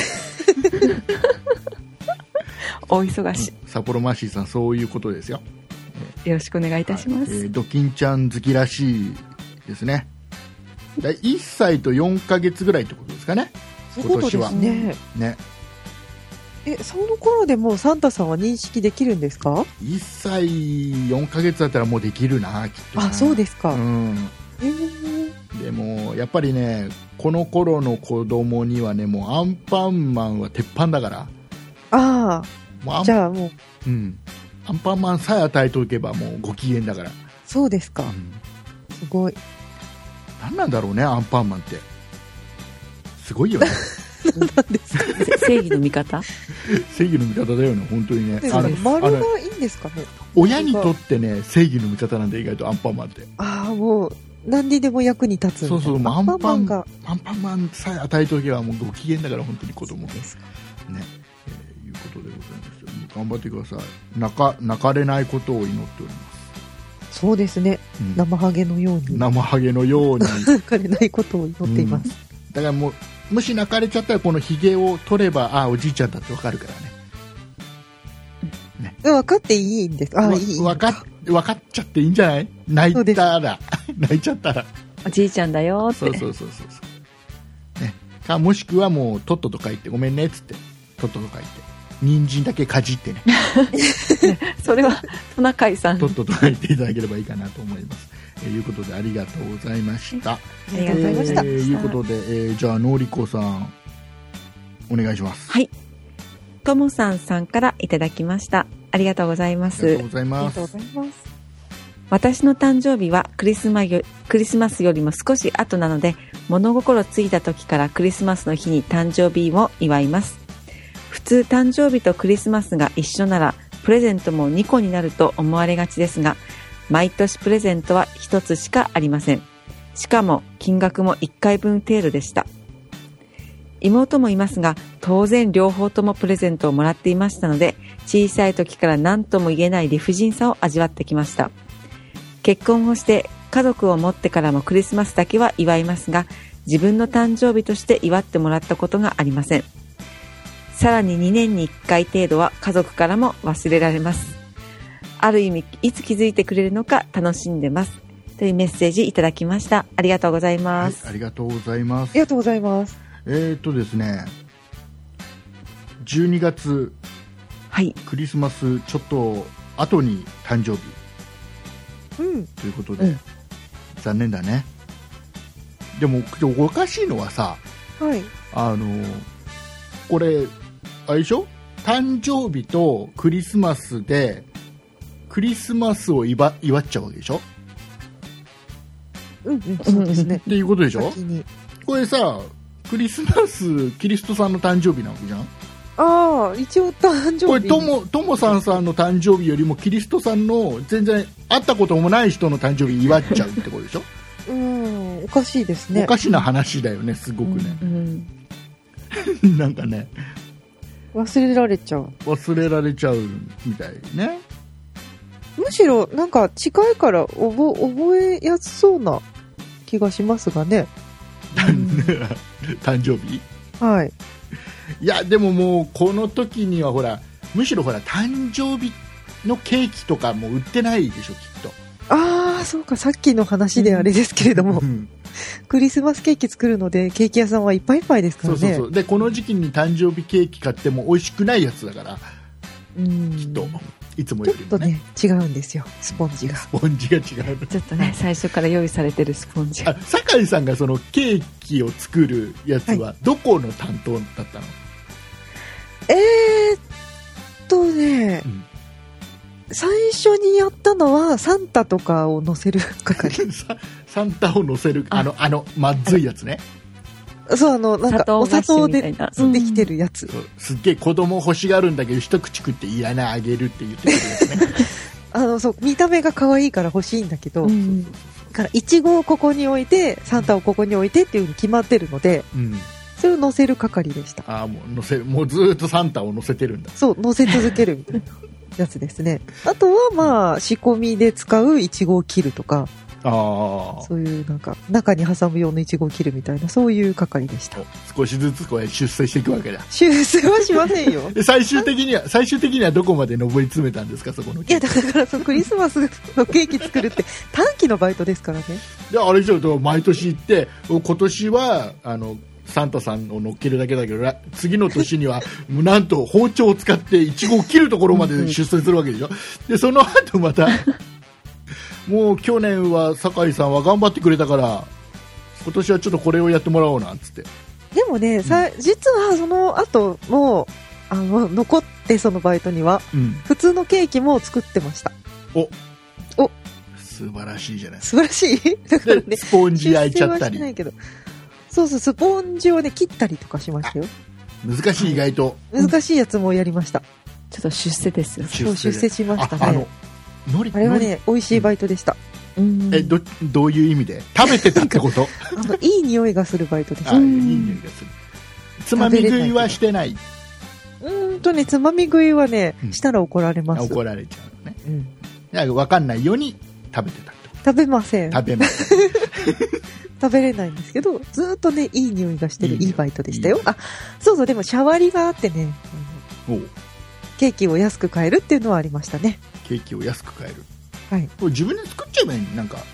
大忙し。 札幌マーシーさん、そういうことですよ。 よろしくお願いいたします。 ドキンちゃん好きらしいですね。1歳と4ヶ月ぐらいってことですかね。 そういうことですね。 ね。 その頃でもうサンタさんは認識できるんですか ？1歳4ヶ月だったらもうできるな、きっと。 あ、そうですか。 でもやっぱりね、この頃の子供にはね、もうアンパンマンは鉄板だから。 ああ、じゃあもう、 アンパンマンさえ与えておけばもうご機嫌だから。 そうですか。すごい。 何なんだろうね、アンパンマンってすごいよね。 何ですかね。 正義の味方正義の味方だよね、本当にね。 丸がいいんですかね。 親にとってね、正義の味方なんで、意外とアンパンマンって。 ああ、もう何にでも役に立つ。 そうそう、 アンパンマンがアンパンマンさえ与えておけばもうご機嫌だから、本当に子供ですね。いうことでございます。頑張ってください。泣かれないことを祈っております。 そうですね、生ハゲのように泣かれないことを祈っています。 だからもし泣かれちゃったら、このヒゲを取れば、おじいちゃんだってわかるからね。 分かっていいんですか？ 分かっちゃっていいんじゃない？泣いちゃったらおじいちゃんだよって。 そう、ね、かもしくはもうとっとと帰ってごめんねっつって、とっとと帰って人参だけかじってねそれはトナカイさん、 とっとと帰っていただければいいかなと思います。いうことで、ありがとうございました。 ありがとうございました。 いうことで、じゃあのりこさんお願いします。 はい、ともさんさんからいただきました。ありがとうございます。 ありがとうございます。 私の誕生日はクリスマスよりも少し後なので、物心ついた時からクリスマスの日に誕生日を祝います。普通誕生日とクリスマスが一緒ならプレゼントも2個になると思われがちですが、毎年プレゼントは1つしかありません。しかも金額も1回分程度でした。妹もいますが、当然両方ともプレゼントをもらっていましたので、小さい時から何とも言えない理不尽さを味わってきました。結婚をして家族を持ってからもクリスマスだけは祝いますが、自分の誕生日として祝ってもらったことがありません。さらに2年に1回程度は家族からも忘れられます。ある意味いつ気づいてくれるのか楽しんでますというメッセージいただきました。ありがとうございます。 はい、ありがとうございます。 ありがとうございます。 ですね、12月、 はい、 クリスマスちょっと後に誕生日、ということで、残念だね。でもおかしいのはさ、 はい、 これあれでしょ、誕生日とクリスマスでクリスマスを祝っちゃうわけでしょ。 そうですね。 っていうことでしょ。これさ、クリスマスキリストさんの誕生日なわけじゃん。 ああ、一応誕生日。 これともさんの誕生日よりもキリストさんの全然会ったこともない人の誕生日祝っちゃうってことでしょ。 おかしいですね。 おかしな話だよね、すごくね。なんかね、 忘れられちゃうみたいね。 むしろなんか近いから覚えやすそうな気がしますがね。 誕生日、 はい。 いやでももうこの時にはむしろ誕生日のケーキとかも売ってないでしょ、きっと。 ああ、そうか、さっきの話であれですけれども、クリスマスケーキ作るのでケーキ屋さんはいっぱいいっぱいですからね。 そうで、この時期に誕生日ケーキ買っても美味しくないやつだから、きっといつもよりも、ね、 ちょっとね違うんですよ、スポンジが違う。 ちょっとね、最初から用意されてるスポンジ。 酒井さんがそのケーキを作るやつはどこの担当だったの？ 最初にやったのはサンタとかを乗せる係。 サンタを乗せる、まずいやつね。 そう、なんかお砂糖でできてるやつ。 すっげえ子供欲しがるんだけど一口食っていらないあげるって言ってくるやつね。 そう、見た目が可愛いから欲しいんだけど、からいちごをここに置いてサンタをここに置いてっていう風に決まってるので、それを乗せる係でした。 もう乗せる、もうずっとサンタを乗せてるんだ。 そう、乗せ続けるみたいなやつですね。あとはまあ仕込みで使ういちごを切るとか、そういうなんか中に挟む用のいちごを切るみたいな、そういう係でした。 少しずつこれ出世していくわけだ。 出世はしませんよ。 最終的にはどこまで上り詰めたんですか、そこの。 いやだからクリスマスのケーキ作るって短期のバイトですからね。 であれ以上毎年行って今年はサンタさんを乗っけるだけだけど次の年にはなんと包丁を使っていちごを切るところまで出世するわけでしょ。でその後またもう去年は酒井さんは頑張ってくれたから今年はちょっとこれをやってもらおうなんつって。 でもね、実はその後も残ってそのバイトには、普通のケーキも作ってました。 お素晴らしいじゃない。 素晴らしい。だからね、 スポンジ焼いちゃったり。 そうそう、スポンジをね切ったりとかしましたよ。 難しい、意外と難しいやつもやりました。 ちょっと出世ですよ。 出世しましたね。あれはね、美味しいバイトでした。 どういう意味で食べてたってこと？ いい匂いがするバイトでした。 いい匂いがする。つまみ食いはしてない？ つまみ食いはね、したら怒られます。 怒られちゃうのね。分かんないように食べてたってこと？ 食べません。 食べません。 食べれないんですけど、ずっとね、いい匂いがしてるいいバイトでしたよ。そうそう、でもシャワリがあってね、ケーキを安く買えるっていうのはありましたね。 ケーキを安く買える。 はい。 自分で作っちゃえばいいなんか。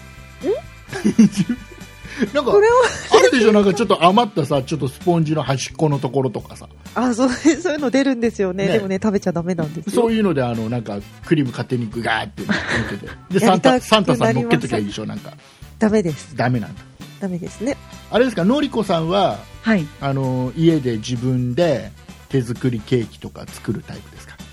なんかこれはあるでしょ、なんかちょっと余ったさ、ちょっとスポンジの端っこのところとかさ。 そういうの出るんですよね。でもね、食べちゃダメなんですよ。 そういうのでなんかクリーム勝手にグガーって乗っけて、でサンタさん乗っけときゃいいでしょ。なんかダメです。 ダメなんだ。 ダメですね。 あれですか、のりこさんは、家で自分で手作りケーキとか作るタイプですか？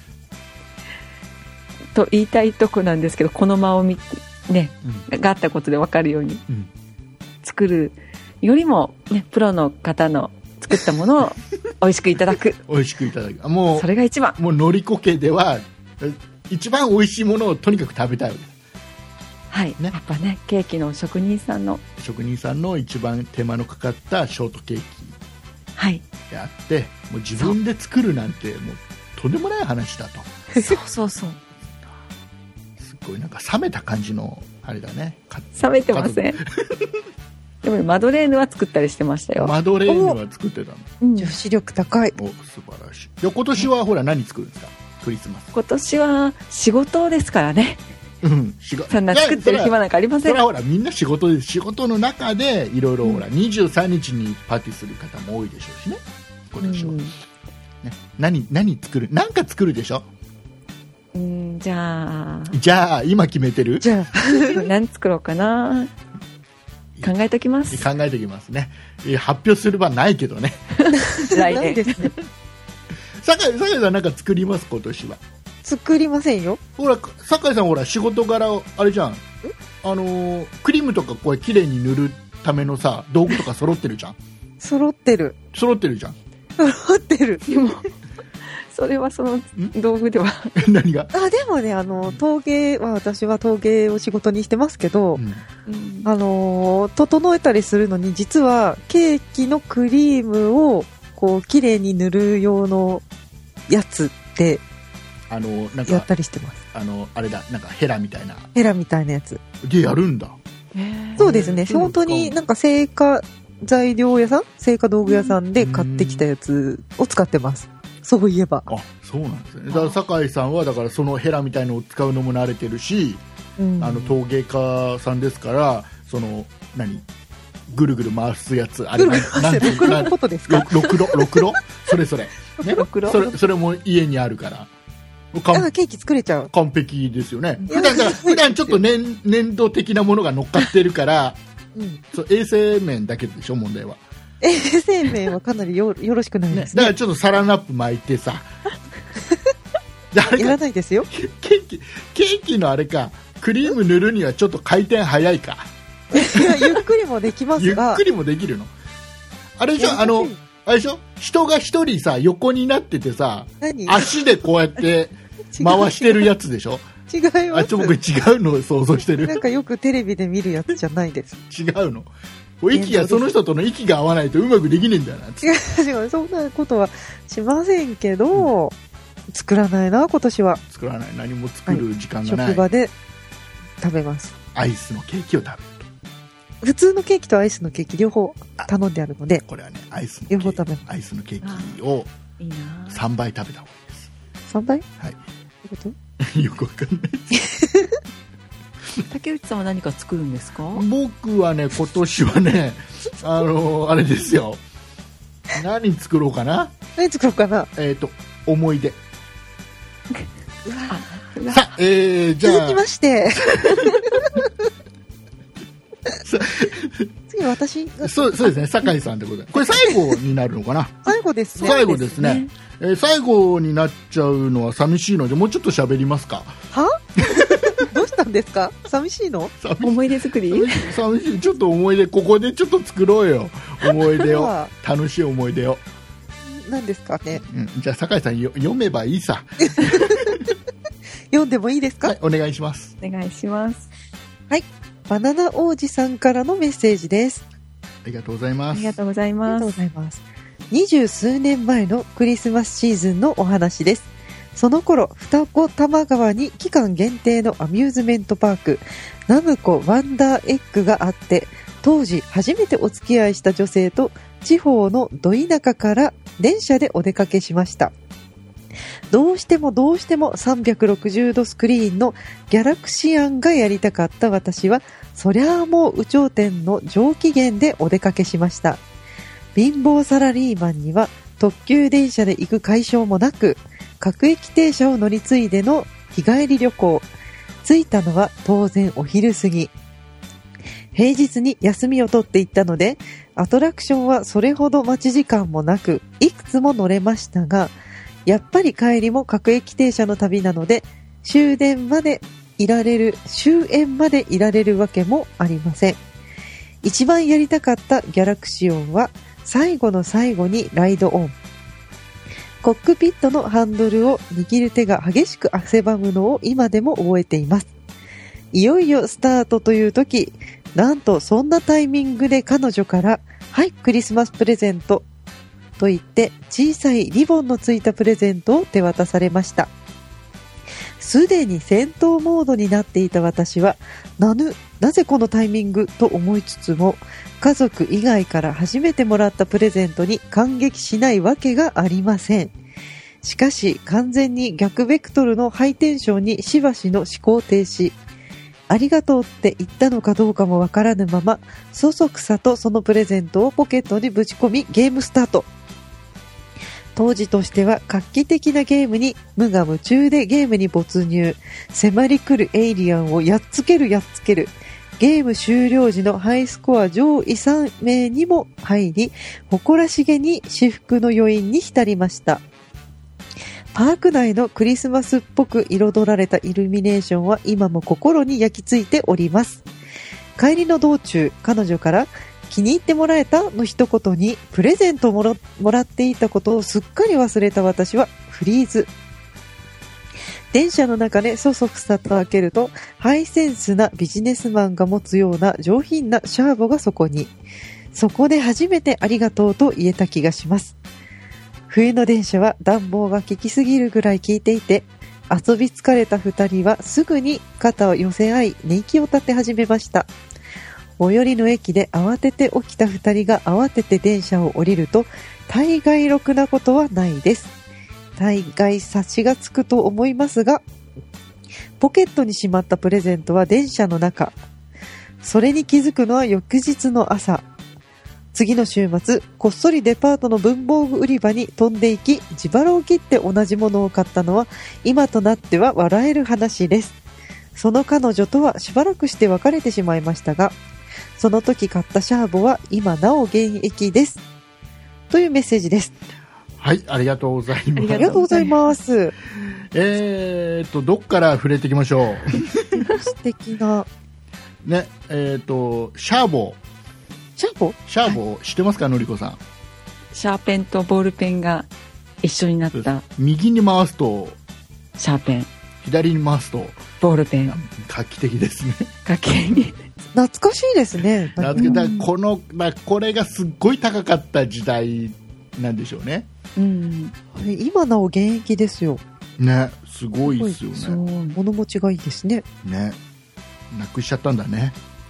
と言いたいとこなんですけど、この間を見てね、があったことで分かるように、作るよりも、ね、プロの方の作ったものを美味しくいただく。 美味しくいただく。もうそれが一番。 もうのりこ家では一番美味しいものをとにかく食べたいわけです。 はい、やっぱね、ケーキの職人さんの一番手間のかかったショートケーキであって、もう自分で作るなんてもうとんでもない話だと。 そうすごいなんか冷めた感じのあれだね。 冷めてません。でもマドレーヌは作ったりしてましたよ。 マドレーヌは作ってたの。 女子力高い。 素晴らしい。今年はほら何作るんですか？クリスマス。 今年は仕事ですからね。そんな作ってる暇なんかありません。 それはほらみんな仕事で、仕事の中でいろいろほら23日にパーティーする方も多いでしょうしね。今年は、何作る？なんか作るでしょ。 じゃあ今決めてる？ じゃあ何作ろうかな。考えときます。 考えときますね。発表する場ないけどね。 来年ですね。 酒井さんなんか作ります？今年は作りませんよ。 ほら酒井さんほら仕事柄あれじゃん、クリームとかこう綺麗に塗るためのさ道具とか揃ってるじゃん。 揃ってるじゃん。 揃ってる。 でもそれはその道具では何が？ でもね、陶芸は私は陶芸を仕事にしてますけど、整えたりするのに実はケーキのクリームをこう綺麗に塗る用のやつってなんかやったりしてます。 あれだ、なんかヘラみたいなやつでやるんだ。 そうですね。本当になんか製菓材料屋さん、製菓道具屋さんで買ってきたやつを使ってます。そういえば。 そうなんですね。だから酒井さんはだからそのヘラみたいのを使うのも慣れてるし、陶芸家さんですから、そのぐるぐる回すやつ、あれなんてろくろのことですか？ ろくろそれね、それも家にあるから。 ケーキ作れちゃう。 完璧ですよね。普段ちょっと粘土的なものが乗っかってるから、衛生面だけでしょ、問題は。 衛生面はかなりよろしくないですね。 だからちょっとサランラップ巻いてさ。 やらないですよ。 ケーキのあれか、クリーム塗るにはちょっと回転早いか。 ゆっくりもできますが。 ゆっくりもできるの？ あれじゃあれでしょ、人が一人さ横になっててさ、足でこうやって回してるやつでしょ。 違います。 僕違うのを想像してる。 なんかよくテレビで見るやつじゃないです。 違うの。その人との息が合わないとうまくできねえんだよな。 違う、そんなことはしませんけど、作らないな、今年は。 作らない。何も作る時間がない。 職場で食べます。 アイスのケーキを食べると。 普通のケーキとアイスのケーキ両方頼んであるので、 これはね、アイスのケーキを3倍食べた方がいいです。 3倍？ はい。 どういうこと？ よくわかんないです。 竹内さんは何か作るんですか？ 僕はね、今年はね、あれですよ。何作ろうかな。思い出。さあ、じゃあ。 続きまして。次私がそうですね、酒井さんでございます。これ最後になるのかな。 最後ですね。 最後ですね。最後になっちゃうのは寂しいので、もうちょっと喋りますか。 はどうしたんですか？寂しいの？ 思い出作り？ 寂しい。ちょっと思い出、ここでちょっと作ろうよ。思い出を。楽しい思い出を。 何ですかね。 じゃあ酒井さん読めばいいさ。 読んでもいいですか？ はい、お願いします。 お願いします。 はい。バナナ王子さんからのメッセージです。 ありがとうございます。 ありがとうございます。 20数年前のクリスマスシーズンのお話です。その頃、双子玉川に期間限定のアミューズメントパーク、ナムコワンダーエッグがあって、当時初めてお付き合いした女性と地方のど田舎から電車でお出かけしました。どうしても360度スクリーンのギャラクシアンがやりたかった私は、そりゃあもう有頂天の上機嫌でお出かけしました。貧乏サラリーマンには特急電車で行く解消もなく、各駅停車を乗り継いでの日帰り旅行。着いたのは当然お昼過ぎ。平日に休みを取って行ったので、アトラクションはそれほど待ち時間もなく、いくつも乗れましたが、やっぱり帰りも各駅停車の旅なので、終電までいられるわけもありません。一番やりたかったギャラクシオンは、最後の最後にライドオン。コックピットのハンドルを握る手が激しく汗ばむのを今でも覚えています。いよいよスタートという時、なんとそんなタイミングで彼女から、はい、クリスマスプレゼントと言って小さいリボンのついたプレゼントを手渡されました。すでに戦闘モードになっていた私は、なぜこのタイミングと思いつつも、家族以外から初めてもらったプレゼントに感激しないわけがありません。しかし完全に逆ベクトルのハイテンションにしばしの思考停止。ありがとうって言ったのかどうかもわからぬまま、そそくさとそのプレゼントをポケットにぶち込みゲームスタート。当時としては画期的なゲームに無我夢中でゲームに没入。迫り来るエイリアンをやっつける。ゲーム終了時のハイスコア上位3名にも入り、誇らしげに至福の余韻に浸りました。パーク内のクリスマスっぽく彩られたイルミネーションは今も心に焼き付いております。帰りの道中、彼女から気に入ってもらえたの一言にプレゼントをもらっていたことをすっかり忘れた私はフリーズ。電車の中でそそくさと開けると、ハイセンスなビジネスマンが持つような上品なシャーボがそこに。そこで初めてありがとうと言えた気がします。冬の電車は暖房が効きすぎるぐらい効いていて、遊び疲れた二人はすぐに肩を寄せ合い寝息を立て始めました。最寄りの駅で慌てて起きた二人が慌てて電車を降りると、大概ろくなことはないです。大概察しがつくと思いますが、ポケットにしまったプレゼントは電車の中。それに気づくのは翌日の朝。次の週末、こっそりデパートの文房具売り場に飛んでいき、自腹を切って同じものを買ったのは、今となっては笑える話です。その彼女とはしばらくして別れてしまいましたが、その時買ったシャーボは今なお現役です。というメッセージです。 はい、ありがとうございます。 ありがとうございます。 どっから触れていきましょう。 素敵な。 ね、シャーボシャーボ知ってますか、のりこさん。 シャーペンとボールペンが一緒になった右に回すとシャーペン、 左に回すとボールペン。 画期的ですね。 家計に懐かしいですね。 だこれがすっごい高かった時代なんでしょうね。 今なお現役ですよね。すごいですよね。 物持ちがいいですね。 ね、なくしちゃったんだね。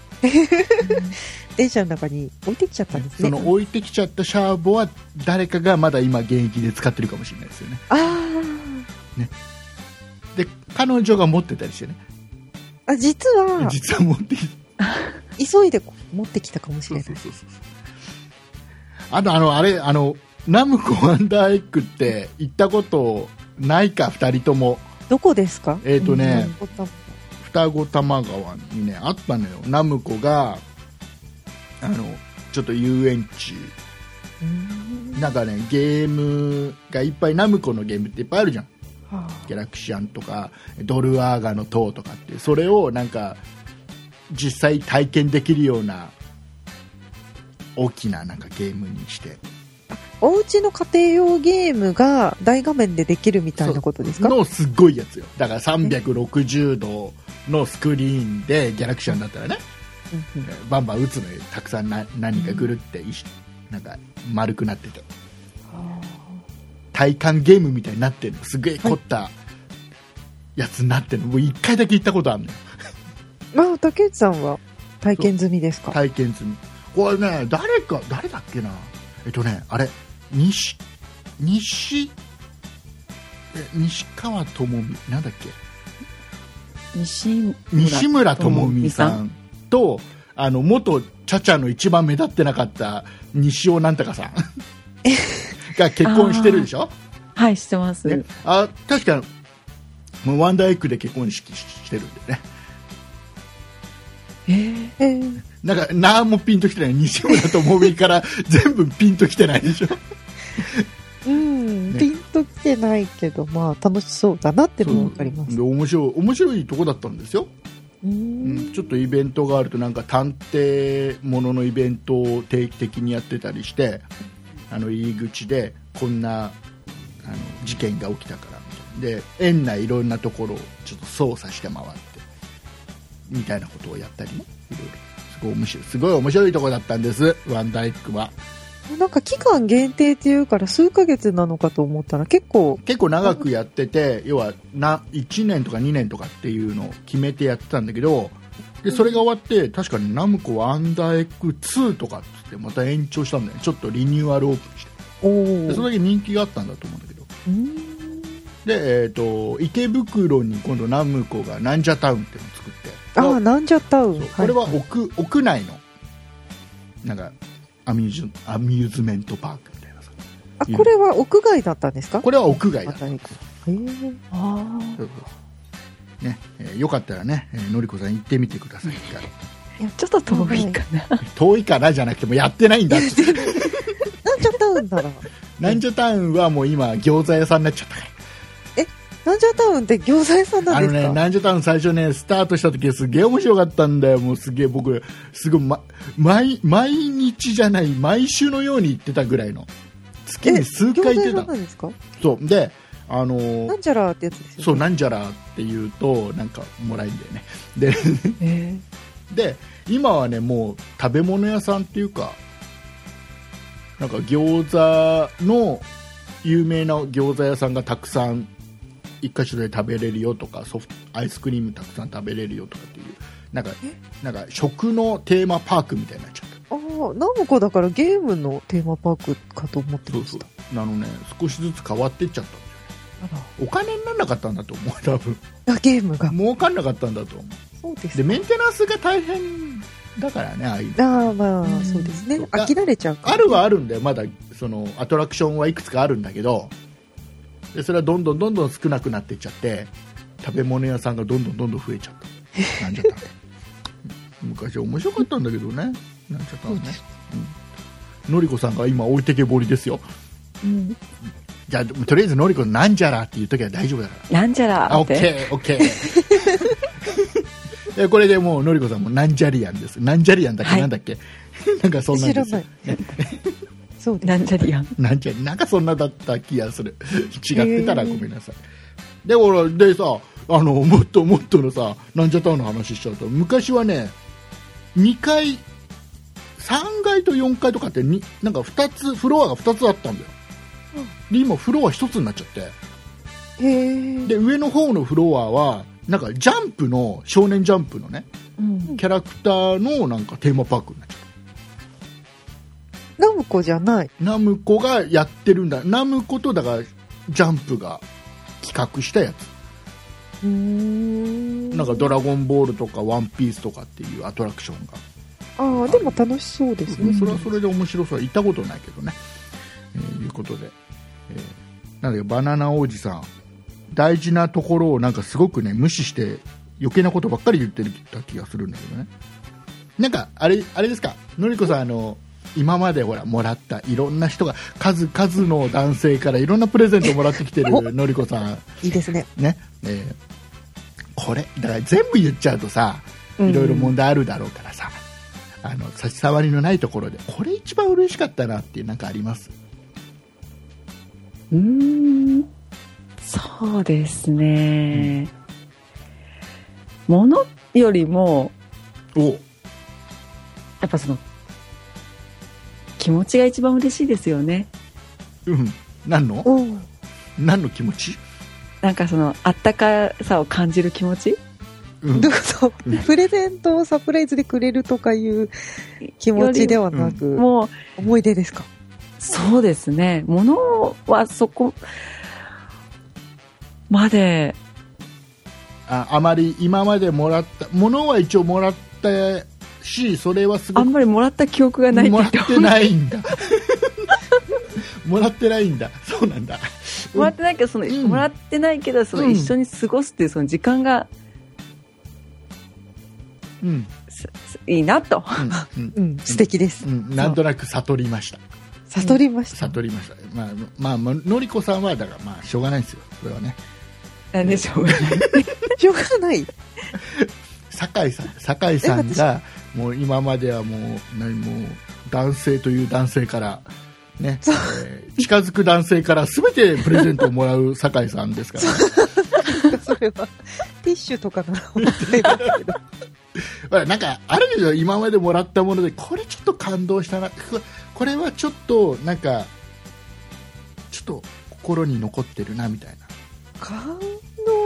電車の中に置いてきちゃったんですね。 その置いてきちゃったシャーボは誰かがまだ今現役で使ってるかもしれないですよね。ね。で、彼女が持ってたりしてね。 実は持ってきた。 急いで持ってきたかもしれない。 そう。あとナムコワンダーエッグって行ったことないか、2人とも。 どこですか？ 双子玉川にねあったのよ。ナムコがちょっと遊園地、なんかねゲームがいっぱい、ナムコのゲームっていっぱいあるじゃん。ギャラクシアンとかドルアーガの塔とかって、それをなんか実際体験できるような大きななんかゲームにして、 お家の家庭用ゲームが大画面でできるみたいなことですか？ のすごいやつよ。だから360度のスクリーンでギャラクシアンだったらね、バンバン打つのよ。たくさん何かぐるってなんか丸くなってて、体感ゲームみたいになってるの。すげえ凝ったやつになってるの。もう1回だけ行ったことあるのよ。 竹内さんは体験済みですか？ 体験済み。これね、誰だっけな、あれ西川智美、なんだっけ、 西村智美さんと元チャチャの一番目立ってなかった西尾なんとかさんが結婚してるでしょ。 はい、してます、ね。 確かもうワンダーエッグで結婚式してるんでね。なんか何もピンときてない。西村智美から全部ピンときてないでしょ。 ピンときてないけど、楽しそうだなってのも分かります。 面白いとこだったんですよ。ちょっとイベントがあると、なんか探偵もののイベントを定期的にやってたりして、入り口でこんな事件が起きたからみたいなで、園内いろんなところをちょっと捜査して回ってみたいなことをやったりね、いろいろすごい面白いところだったんです、ワンダーエッグは。 なんか期間限定っていうから数ヶ月なのかと思ったら結構長くやってて、要は1年とか2年とかっていうのを決めてやってたんだけど、でそれが終わって確かにナムコワンダーエッグ2とかってまた延長したんだよね。ちょっとリニューアルオープンして、でそれだけ人気があったんだと思うんだけど、で、池袋に今度ナムコがなんじゃタウンっていうのを作って、 なんじゃタウン、 これは屋内のなんかアミューズメントパークみたいなさ。 これは屋外だったんですか？ これは屋外だった。ね、よかったらね、のりこさん行ってみてください。 いや、ちょっと遠いかな。 遠いかなじゃなくて、もやってないんだって。 なんじゃタウンだな。 なんじゃタウンはもう今餃子屋さんになっちゃったから。 なんじゃタウンって餃子屋さんなんですか？ なんじゃタウン最初ねスタートした時すげえ面白かったんだよ。もうすげえ僕すごい、毎日じゃない毎週のように行ってたぐらいの、月に数回行ってた。 餃子屋さんなんですか？ そうでなんじゃらってやつですよね。 そう、なんじゃらって言うとなんかもらえるんだよね。で今はねもう食べ物屋さんっていうか、なんか餃子の有名な餃子屋さんがたくさん一箇所で食べれるよとか、アイスクリームたくさん食べれるよとかっていうなんか食のテーマパークみたいになっちゃった。 ナムコだからゲームのテーマパークかと思ってました。 少しずつ変わっていっちゃったんだよね。お金にならなかったんだと思う、多分。 ゲームが儲かんなかったんだと思う。 そうです。 でメンテナンスが大変だからね、ああいう。 そうですね。飽きられちゃうから、 あるはあるんだよ。まだそのアトラクションはいくつかあるんだけど、でそれはどんどん少なくなっていっちゃって、食べ物屋さんがどんどん増えちゃった。なんじゃった昔面白かったんだけどね。なんちゃったね。のりこさんが今置いてけぼりですよ。じゃあとりあえずのりこなんじゃらって言うときは大丈夫だから。 なんじゃらって。オッケー。これでもうのりこさんもなんじゃりやんです。なんじゃりやんだっけ、なんだっけ。 なんかそんなんですよ、ね、 そうです。 なんじゃりやん。 なんかそんなだった気がする。違ってたらごめんなさい。で俺でさ、もっともっとのさ、なんじゃタウンの話しちゃうと、昔はね、2階、3階と4階とかってなんか2つフロアが2つあったんだよ。で今フロア1つになっちゃって。で上の方のフロアはなんかジャンプの少年ジャンプのね、キャラクターのなんかテーマパークになっちゃった。 ナムコじゃない。 ナムコがやってるんだ。ナムコとだからジャンプが企画したやつ。なんかドラゴンボールとかワンピースとかっていうアトラクションが。 ああ、でも楽しそうですね。 それはそれで面白そう。行ったことないけどね。いうことで、なんでバナナ王子さん、大事なところをなんかすごくね無視して余計なことばっかり言ってた気がするんだけどね。なんかあれですか、のりこさん、今までほらもらったいろんな人が数々の男性からいろんなプレゼントをもらってきてるのりこさんいいですね。 ね、これだから全部言っちゃうとさ、いろいろ問題あるだろうからさ、差し障りのないところでこれ一番嬉しかったなってなんかあります？ そうですね、物よりもやっぱその気持ちが一番嬉しいですよね。 何の気持ち？ なんかそのあったかさを感じる気持ち、 プレゼントをサプライズでくれるとかいう気持ちではなく、もう思い出ですか？ そうですね。物はそこまであまり今までもらった物は一応もらったし、それはすごくあんまりもらった記憶がないってもらってないんだもらってないんだ。そうなんだ。 もらってないけどもらってないけど一緒に過ごすっていうその時間が、いいなと、 素敵です、 なんとなく悟りました。 悟りました。 まあのりこさんはだからまあしょうがないですよ。これはね。 なんでしょうがない。 しょうがない。 酒井さんがもう今まではもう男性という男性からね、近づく男性から全てプレゼントをもらう酒井さんですから、ね、 それはティッシュとかなら思ってますけどなんかあるでしょ、今までもらったものでこれちょっと感動したな、これはちょっとなんかちょっと心に残ってるなみたいな感動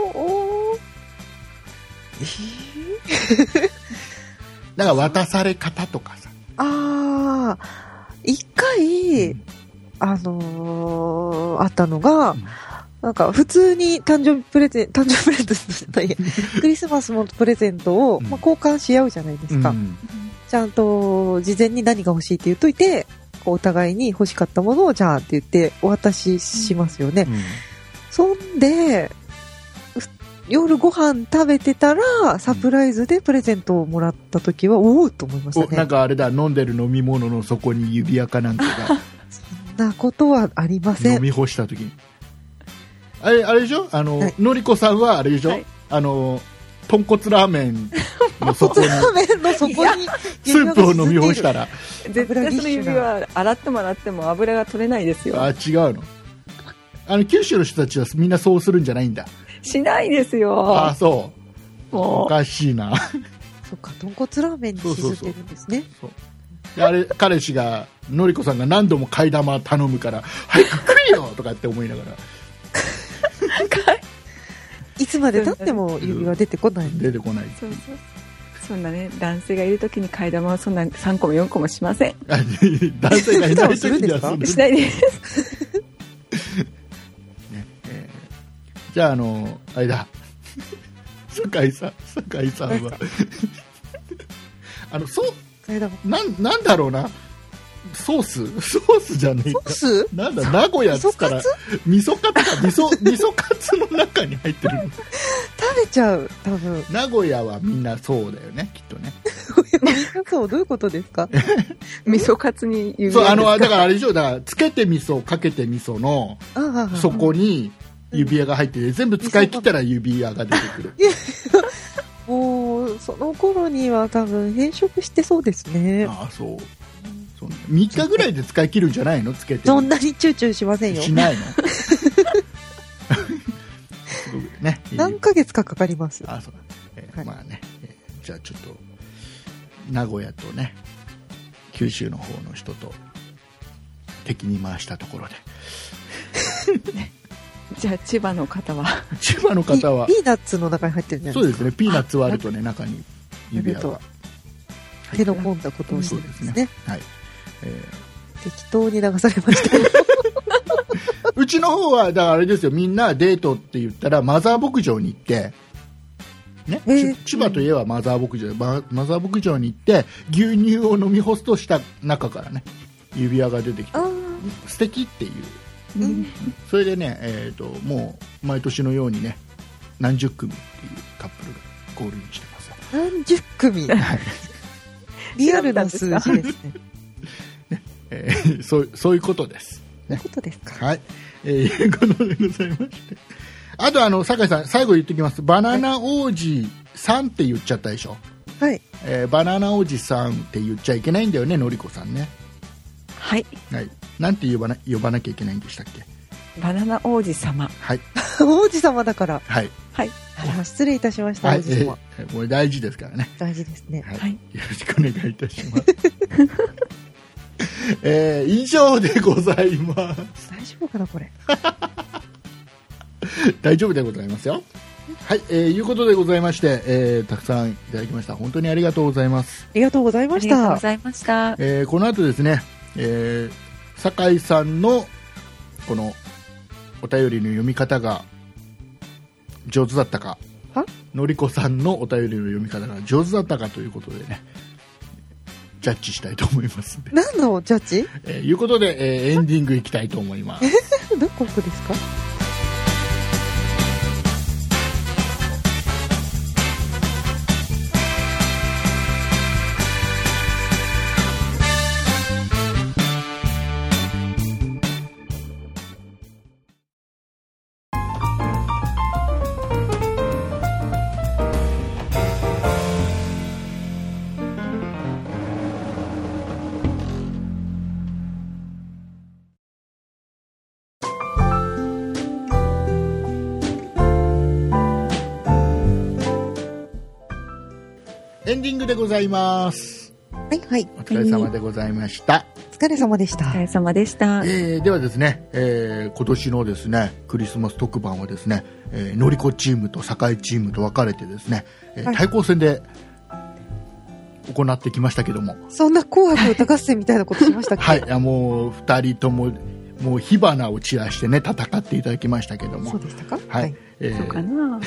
なんか渡され方とかさ、 一回、あったのが、なんか普通に誕生日プレゼントじゃないクリスマスのプレゼントを、交換し合うじゃないですか、ちゃんと事前に何が欲しいって言っといて、お互いに欲しかったものをじゃあって言ってお渡ししますよね、そんで夜ご飯食べてたらサプライズでプレゼントをもらった時はおおと思いましたね。 なんかあれだ、飲んでる飲み物の底に指輪かなんかがそんなことはありません。 飲み干した時にあれでしょ、のりこさんはあれでしょ、豚骨ラーメンの底にスープを飲み干したら絶対その指輪洗っても洗っても油が取れないですよ。 違うの、九州の人たちはみんなそうするんじゃないんだ。 しないですよ。 そうおかしいなそっか、豚骨ラーメンに沈んでるんですね。 彼氏がのりこさんが何度も替え玉頼むから早く来いよとかって思いながらいつまで経っても指輪出てこない、 出てこない。 そんなね、男性がいるときに替え玉はそんな3個も4個もしません。 男性がいないときにはしないですじゃああれだ酒井さんはなんだろうな、ソースじゃねえか、なんだ名古屋っつったら味噌カツの中に入ってるの食べちゃう。多分名古屋はみんなそうだよね、きっとね。 そうどういうことですか味噌カツに指輪ですか。だからあれでしょ、だからつけて味噌かけて味噌のそこに指輪が入ってて、全部使い切ったら指輪が出てくるもうその頃には多分変色してそうですね。 そう 3日ぐらいで使い切るんじゃないの？つけてそんなにチューチューしませんよ。 しないのね、 何ヶ月かかかります。 あ、そうだ、 はい、 まあね、じゃあちょっと名古屋とね九州の方の人と敵に回したところでじゃあ千葉の方は千葉の方はピーナッツの中に入ってるんじゃないですか。 そうですね、ピーナッツ割るとね中に指輪が手の込んだことをしてるんですね。 そうですね、はい、 適当に流されましたうちの方はだからあれですよ、みんなデートって言ったらマザー牧場に行ってね、千葉といえばマザー牧場、マザー牧場に行って牛乳を飲み干すとした中からね指輪が出てきて素敵っていう、それでね、もう毎年のようにね何十組っていうカップルがゴールインしてますよ。 何十組リアルな数字ですねそういうことです、 そういうことですか。 はい、いうことでございまして、あと酒井さん最後言ってきます。バナナ王子さんって言っちゃったでしょ。 はい、 バナナ王子さんって言っちゃいけないんだよね、のりこさんね。 はい、 はい、なんて呼ばなきゃいけないんでしたっけ。 バナナ王子様。 はい。 王子様だから。 はい。 はい。 失礼いたしました、 はい、 王子様。 もう大事ですからね。 大事ですね。 はい。よろしくお願いいたします。以上でございます。 大丈夫かなこれ。 大丈夫でございますよ。はい、いうことでございまして、たくさんいただきました。本当にありがとうございます。 ありがとうございました。 ありがとうございました。 この後ですね、酒井さんのこのお便りの読み方が上手だったか、のりこさんのお便りの読み方が上手だったかということでね、ジャッジしたいと思いますんで。 何のジャッジ？ いうことで、エンディングいきたいと思います。 どこですか？ エンディングでございます。 はいはい。 お疲れ様でございました。 お疲れ様でした。 お疲れ様でした。 ではですね、今年のですねクリスマス特番はですね、のりこチームと堺チームと分かれてですね、対抗戦で行ってきましたけども、 そんな紅白歌合戦みたいなことしましたっけ？ はい、もう2人とももう火花を散らしてね戦っていただきましたけども。 そうでしたか？ はい。 そうかな。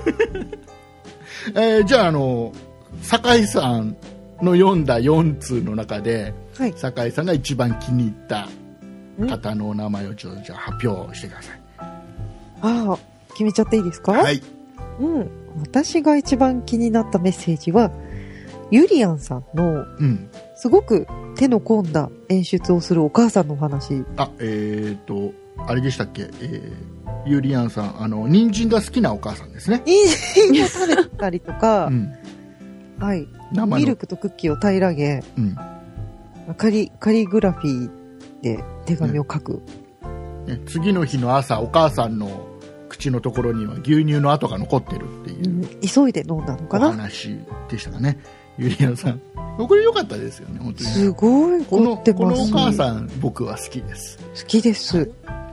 じゃあ酒井さんの読んだ4通の中で、はい、酒井さんが一番気に入った方のお名前をじゃあ発表してください。 ああ、決めちゃっていいですか？ はい。 私が一番気になったメッセージはゆりやんさんの、すごく手の込んだ演出をするお母さんのお話。 あれでしたっけ、ゆりやんさん人参が好きなお母さんですね。 人参を食べたりとか、はい、ミルクとクッキーを平らげ、カリグラフィーで手紙を書く、 次の日の朝お母さんの口のところには牛乳の跡が残ってるっていう、 急いで飲んだのかなお話でしたかね。ゆりやんさんこれ良かったですよね、本当に。 すごい凝ってます。 このお母さん僕は好きです。 好きです。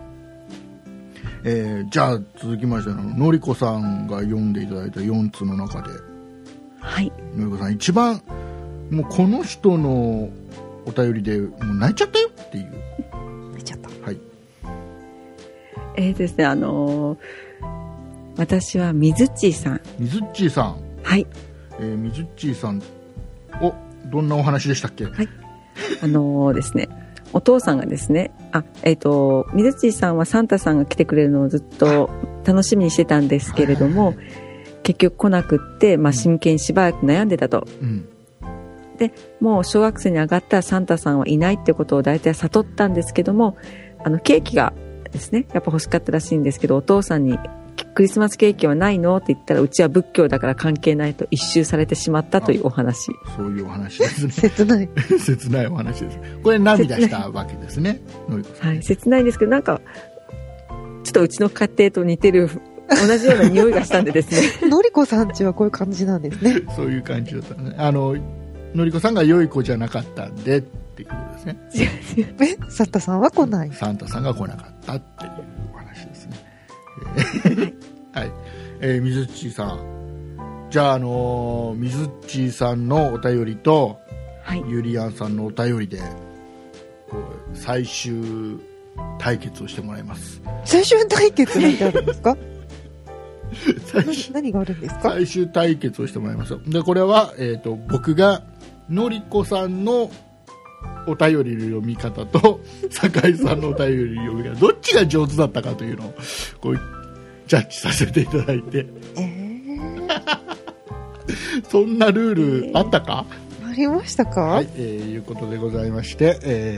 じゃあ続きましてのりこさんが読んでいただいた4通の中で、 はい、 のりこさん一番もうこの人のお便りでもう泣いちゃったよっていう。 泣いちゃった。 はい。 ですね、私はみずっちーさん。 みずっちーさん。 はい。 みずっちーさん、どんなお話でしたっけ？ はい。ですね、お父さんがですね、みずっちーさんはサンタさんが来てくれるのをずっと楽しみにしてたんですけれども、結局来なくって、真剣にしばらく悩んでたと。で、もう小学生に上がったらサンタさんはいないってことを大体悟ったんですけども、ケーキがですね、やっぱ欲しかったらしいんですけど、お父さんにクリスマスケーキはないのって言ったら、うちは仏教だから関係ないと一周されてしまったというお話。 そういうお話ですね。 切ない。 切ないお話です。これ涙したわけですね。のりこさん。 はい、切ないんですけど、なんかちょっとうちの家庭と似てる同じような匂いがしたんでですね。 のりこさんちはこういう感じなんですね。 そういう感じだったね。のりこさんが良い子じゃなかったんでっていうことですね。 違う違う。 サンタさんは来ない。 サンタさんが来なかったっていうお話ですね。はい。水っちさん。じゃあ、水っちさんのお便りと、 はい、 ゆりやんさんのお便りで、最終対決をしてもらいます。 最終対決なんてあるんですか？何があるんですか？ 最終対決をしてもらいます。で、これは、僕がのりこさんのお便りの読み方と酒井さんのお便りの読み方、どっちが上手だったかというのをこうジャッジさせていただいて、そんなルールあったか？ ありましたか？ はい、いうことでございまして、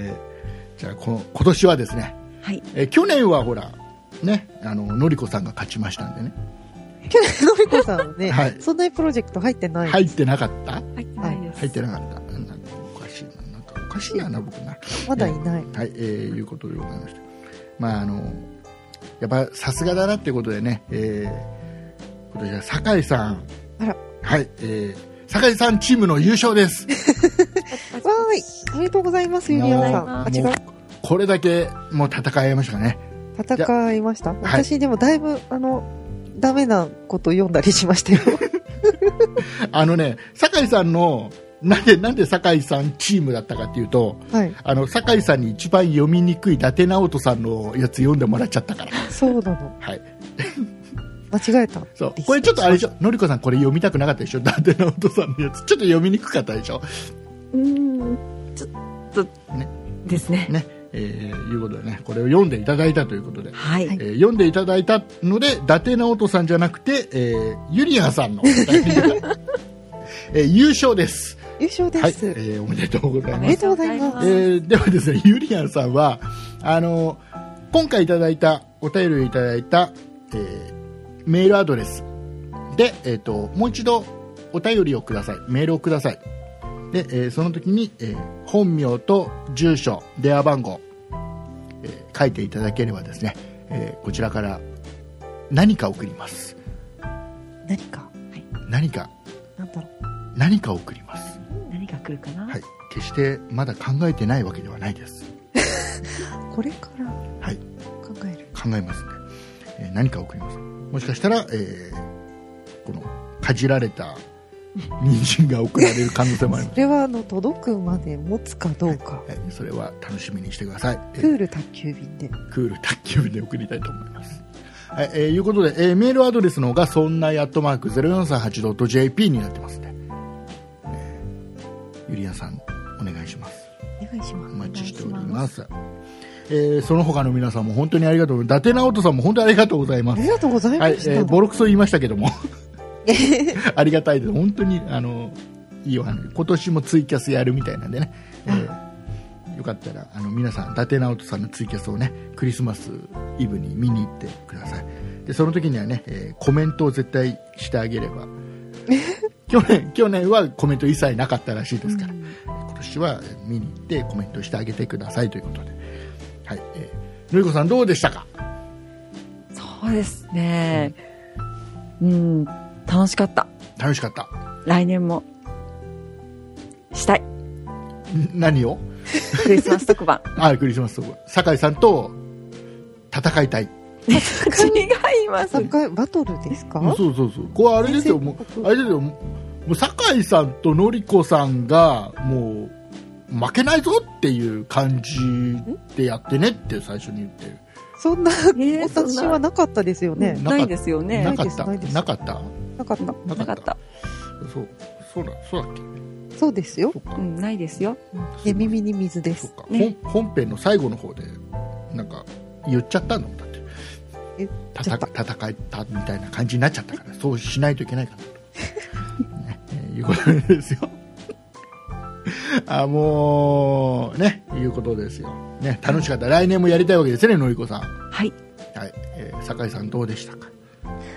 じゃあ今年はですね、 はい、 去年はほらね、のりこさんが勝ちましたんでね。 去年のりこさんはね、 はい、 そんなプロジェクト入ってない。 入ってなかった？ 入ってないです。 入ってなかった。なんかおかしいな、なんかおかしいな僕な。 まだいない。 はい、いうことでございました。まあやっぱさすがだなっていうことでね、今年は酒井さん、 あら、 はい、酒井さんチームの優勝です。 わーい、おめでとうございます、ゆりやんさん。あ、違う。 これだけもう戦いましたね。 戦いました。私でもだいぶダメなこと読んだりしましたよ。 酒井さんのなんで酒井さんチームだったかっていうと、 はい、 酒井さんに一番読みにくい伊達直人さんのやつ読んでもらっちゃったから。 そうなの。 はい。 間違えた。 そう。これちょっとあれでしょ。のりこさんこれ読みたくなかったでしょ。伊達直人さんのやつ。ちょっと読みにくかったでしょ。 ちょっと、ね。ですね。 ね。いうことでね、これを読んでいただいたということで、 はい、 読んでいただいたので、伊達直人さんじゃなくて、ゆりやんさんの、優勝です。 優勝です。 はい、おめでとうございます。 おめでとうございます。 ではですね、ゆりやんさんは、今回いただいた、お便りをいただいた、メールアドレスで、もう一度お便りをください。メールをください。で、その時に、本名と住所、電話番号、書いていただければですね、こちらから何か送ります。 何か、はい、 何か、 なんだろう、 何か送ります。 何か来るかな。 はい、決してまだ考えてないわけではないです。 これから、 はい、 考えますね。何か送ります。もしかしたら、このかじられた人参が送られる可能性もあります。 それは届くまで持つかどうか、 はい、それは楽しみにしてください。 クール宅急便で送りたいと思います。はい、いうことで、メールアドレスの方がそんな@0438.jp になってますね。ゆりやさんお願いします。 お願いします。 お待ちしております。その他の皆さんも本当にありがとう。伊達直人さんも本当にありがとうございます。 ありがとうございました。 はい、ボロクソ言いましたけどもありがたいです。本当にいいお話。今年もツイキャスやるみたいなんでね、よかったら皆さん伊達直人さんのツイキャスをね、クリスマスイブに見に行ってください。でその時にはね、コメントを絶対してあげれば去年はコメント一切なかったらしいですから、今年は見に行ってコメントしてあげてくださいということで、はい、のりこさんどうでしたか？ そうですね、楽しかった。 来年もしたい。 何を？ クリスマス特番。 クリスマス特番。酒井さんと戦いたい。 違います。 バトルですか？ そう。これあれですよ。もう酒井さんとのりこさんがもう負けないぞっていう感じでやってねって最初に言ってる。 そんな私はなかったですよね。 ないですよね。 なかった。 そうだっけ？ そうですよ。 ないですよ。 耳に水です。 本編の最後の方でなんか言っちゃったのだって。戦えたみたいな感じになっちゃったから、そうしないといけないかなと、ね、いうことですよ。もうね、いうことですよ。ね、楽しかった。来年もやりたいわけですね、のりこさん。 はい。 はい、酒井さんどうでしたか？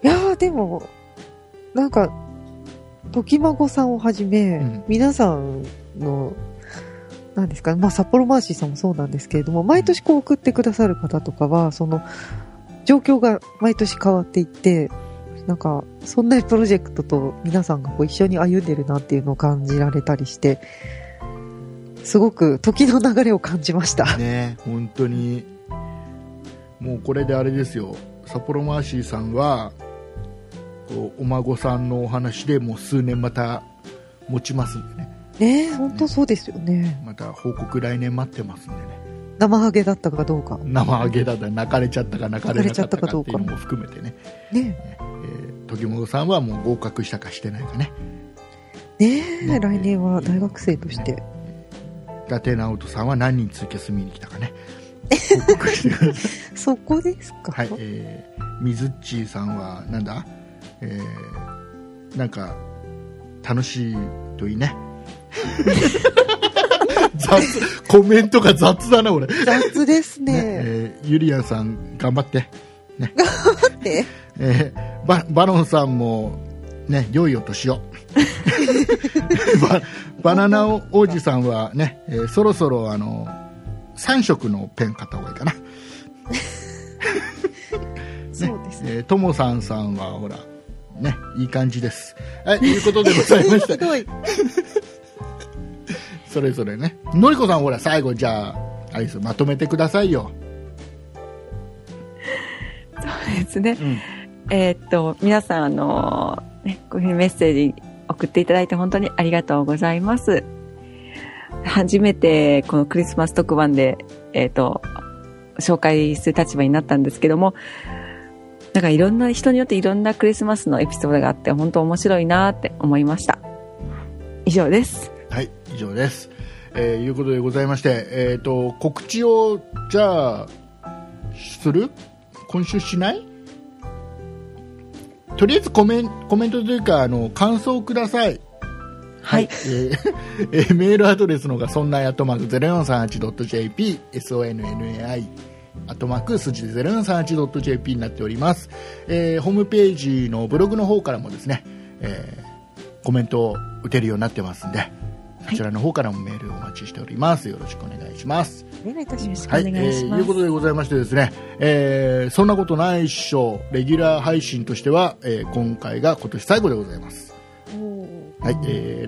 いやーでもなんか時孫さんをはじめ、皆さんのなんですか、まあ札幌マーシーさんもそうなんですけれども、毎年こう送ってくださる方とかはその状況が毎年変わっていって、なんかそんなプロジェクトと皆さんがこう一緒に歩んでるなっていうのを感じられたりして、すごく時の流れを感じましたね。本当にもうこれであれですよ、札幌マーシーさんはこうお孫さんのお話でもう数年また持ちますんでね。 ねえ、本当そうですよね。 また報告来年待ってますんでね。 生ハゲだったかどうか、 生ハゲだったら泣かれちゃったか泣かれなかったかっていうのも含めてね。 ね時本さんはもう合格したかしてないかね。 ねえ、来年は大学生として。 伊達直人さんは何人ツイキャス見に来たかね。報告してください。 そこですか。 はい、みずっちーさんはなんだ、なんか楽しいといいね。コメントが雑だな俺。 雑ですね。 ゆりやんさん頑張って、ね、 頑張って、 バロンさんもね、良いお年を。バナナ王子さんはね、そろそろ3色のペン買った方がいいかな。 そうですね。 ともさんさんはほらね、いい感じです。はい、ということでございました。それぞれね。のりこさんほら最後じゃあアイスまとめてくださいよ。 そうですね。皆さんこういうふうにメッセージ送っていただいて本当にありがとうございます。初めてこのクリスマス特番で紹介する立場になったんですけども、なんかいろんな人によっていろんなクリスマスのエピソードがあって本当面白いなって思いました。以上です。 はい、以上です。いうことでございまして、告知をじゃあする？今週しない？とりあえずコメントというか感想をください。 はい。 メールアドレスのがそんない@0438.jp sonnai数字で 0438.jp になっております。ホームページのブログの方からもですね、コメントを打てるようになってますんで、そちらの方からもメールをお待ちしております。よろしくお願いします。 お願いいたします。 はい、いうことでございましてですね、そんなことないっしょレギュラー配信としては、今回が今年最後でございます。はい、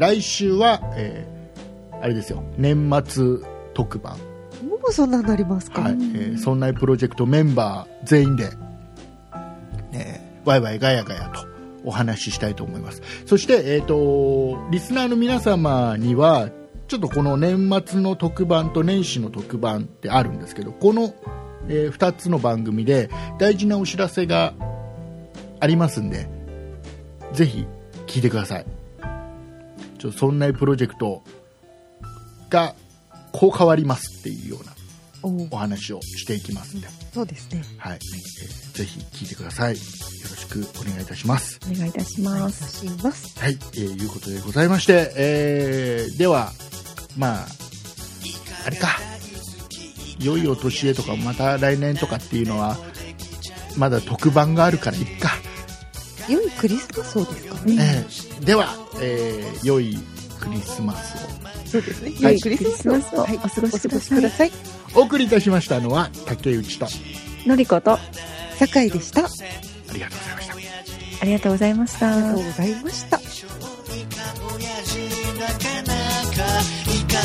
来週は、あれですよ、年末特番。 もうそんなになりますか。 はい、そんなプロジェクトメンバー全員で、ワイワイガヤガヤとお話ししたいと思います。そして、リスナーの皆様にはちょっとこの年末の特番と年始の特番ってあるんですけど、この、2つの番組で大事なお知らせがありますんで、ぜひ聞いてください。そんなプロジェクトがこう変わりますっていうようなお話をしていきますんで、 そうですね。 はい、ぜひ聞いてください。よろしくお願いいたします。 お願いいたします。 はい、いうことでございまして、ではまああれか、良いお年へとかまた来年とかっていうのはまだ特番があるからいっか。 良いクリスマスをですかね。 では、良いクリスマスを。 そうですね。良いクリスマスを、はい、お過ごしください。 お送りいたしましたのは竹内とのりこと酒井でした。 ありがとうございました。 ありがとうございました。 ありがとうございました。イカ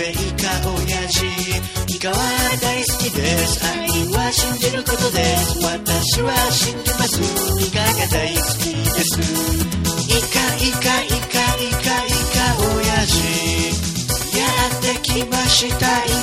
は大好きです。愛は信じることです。私は信じます。イカが大好きです。イカ親父やってきました。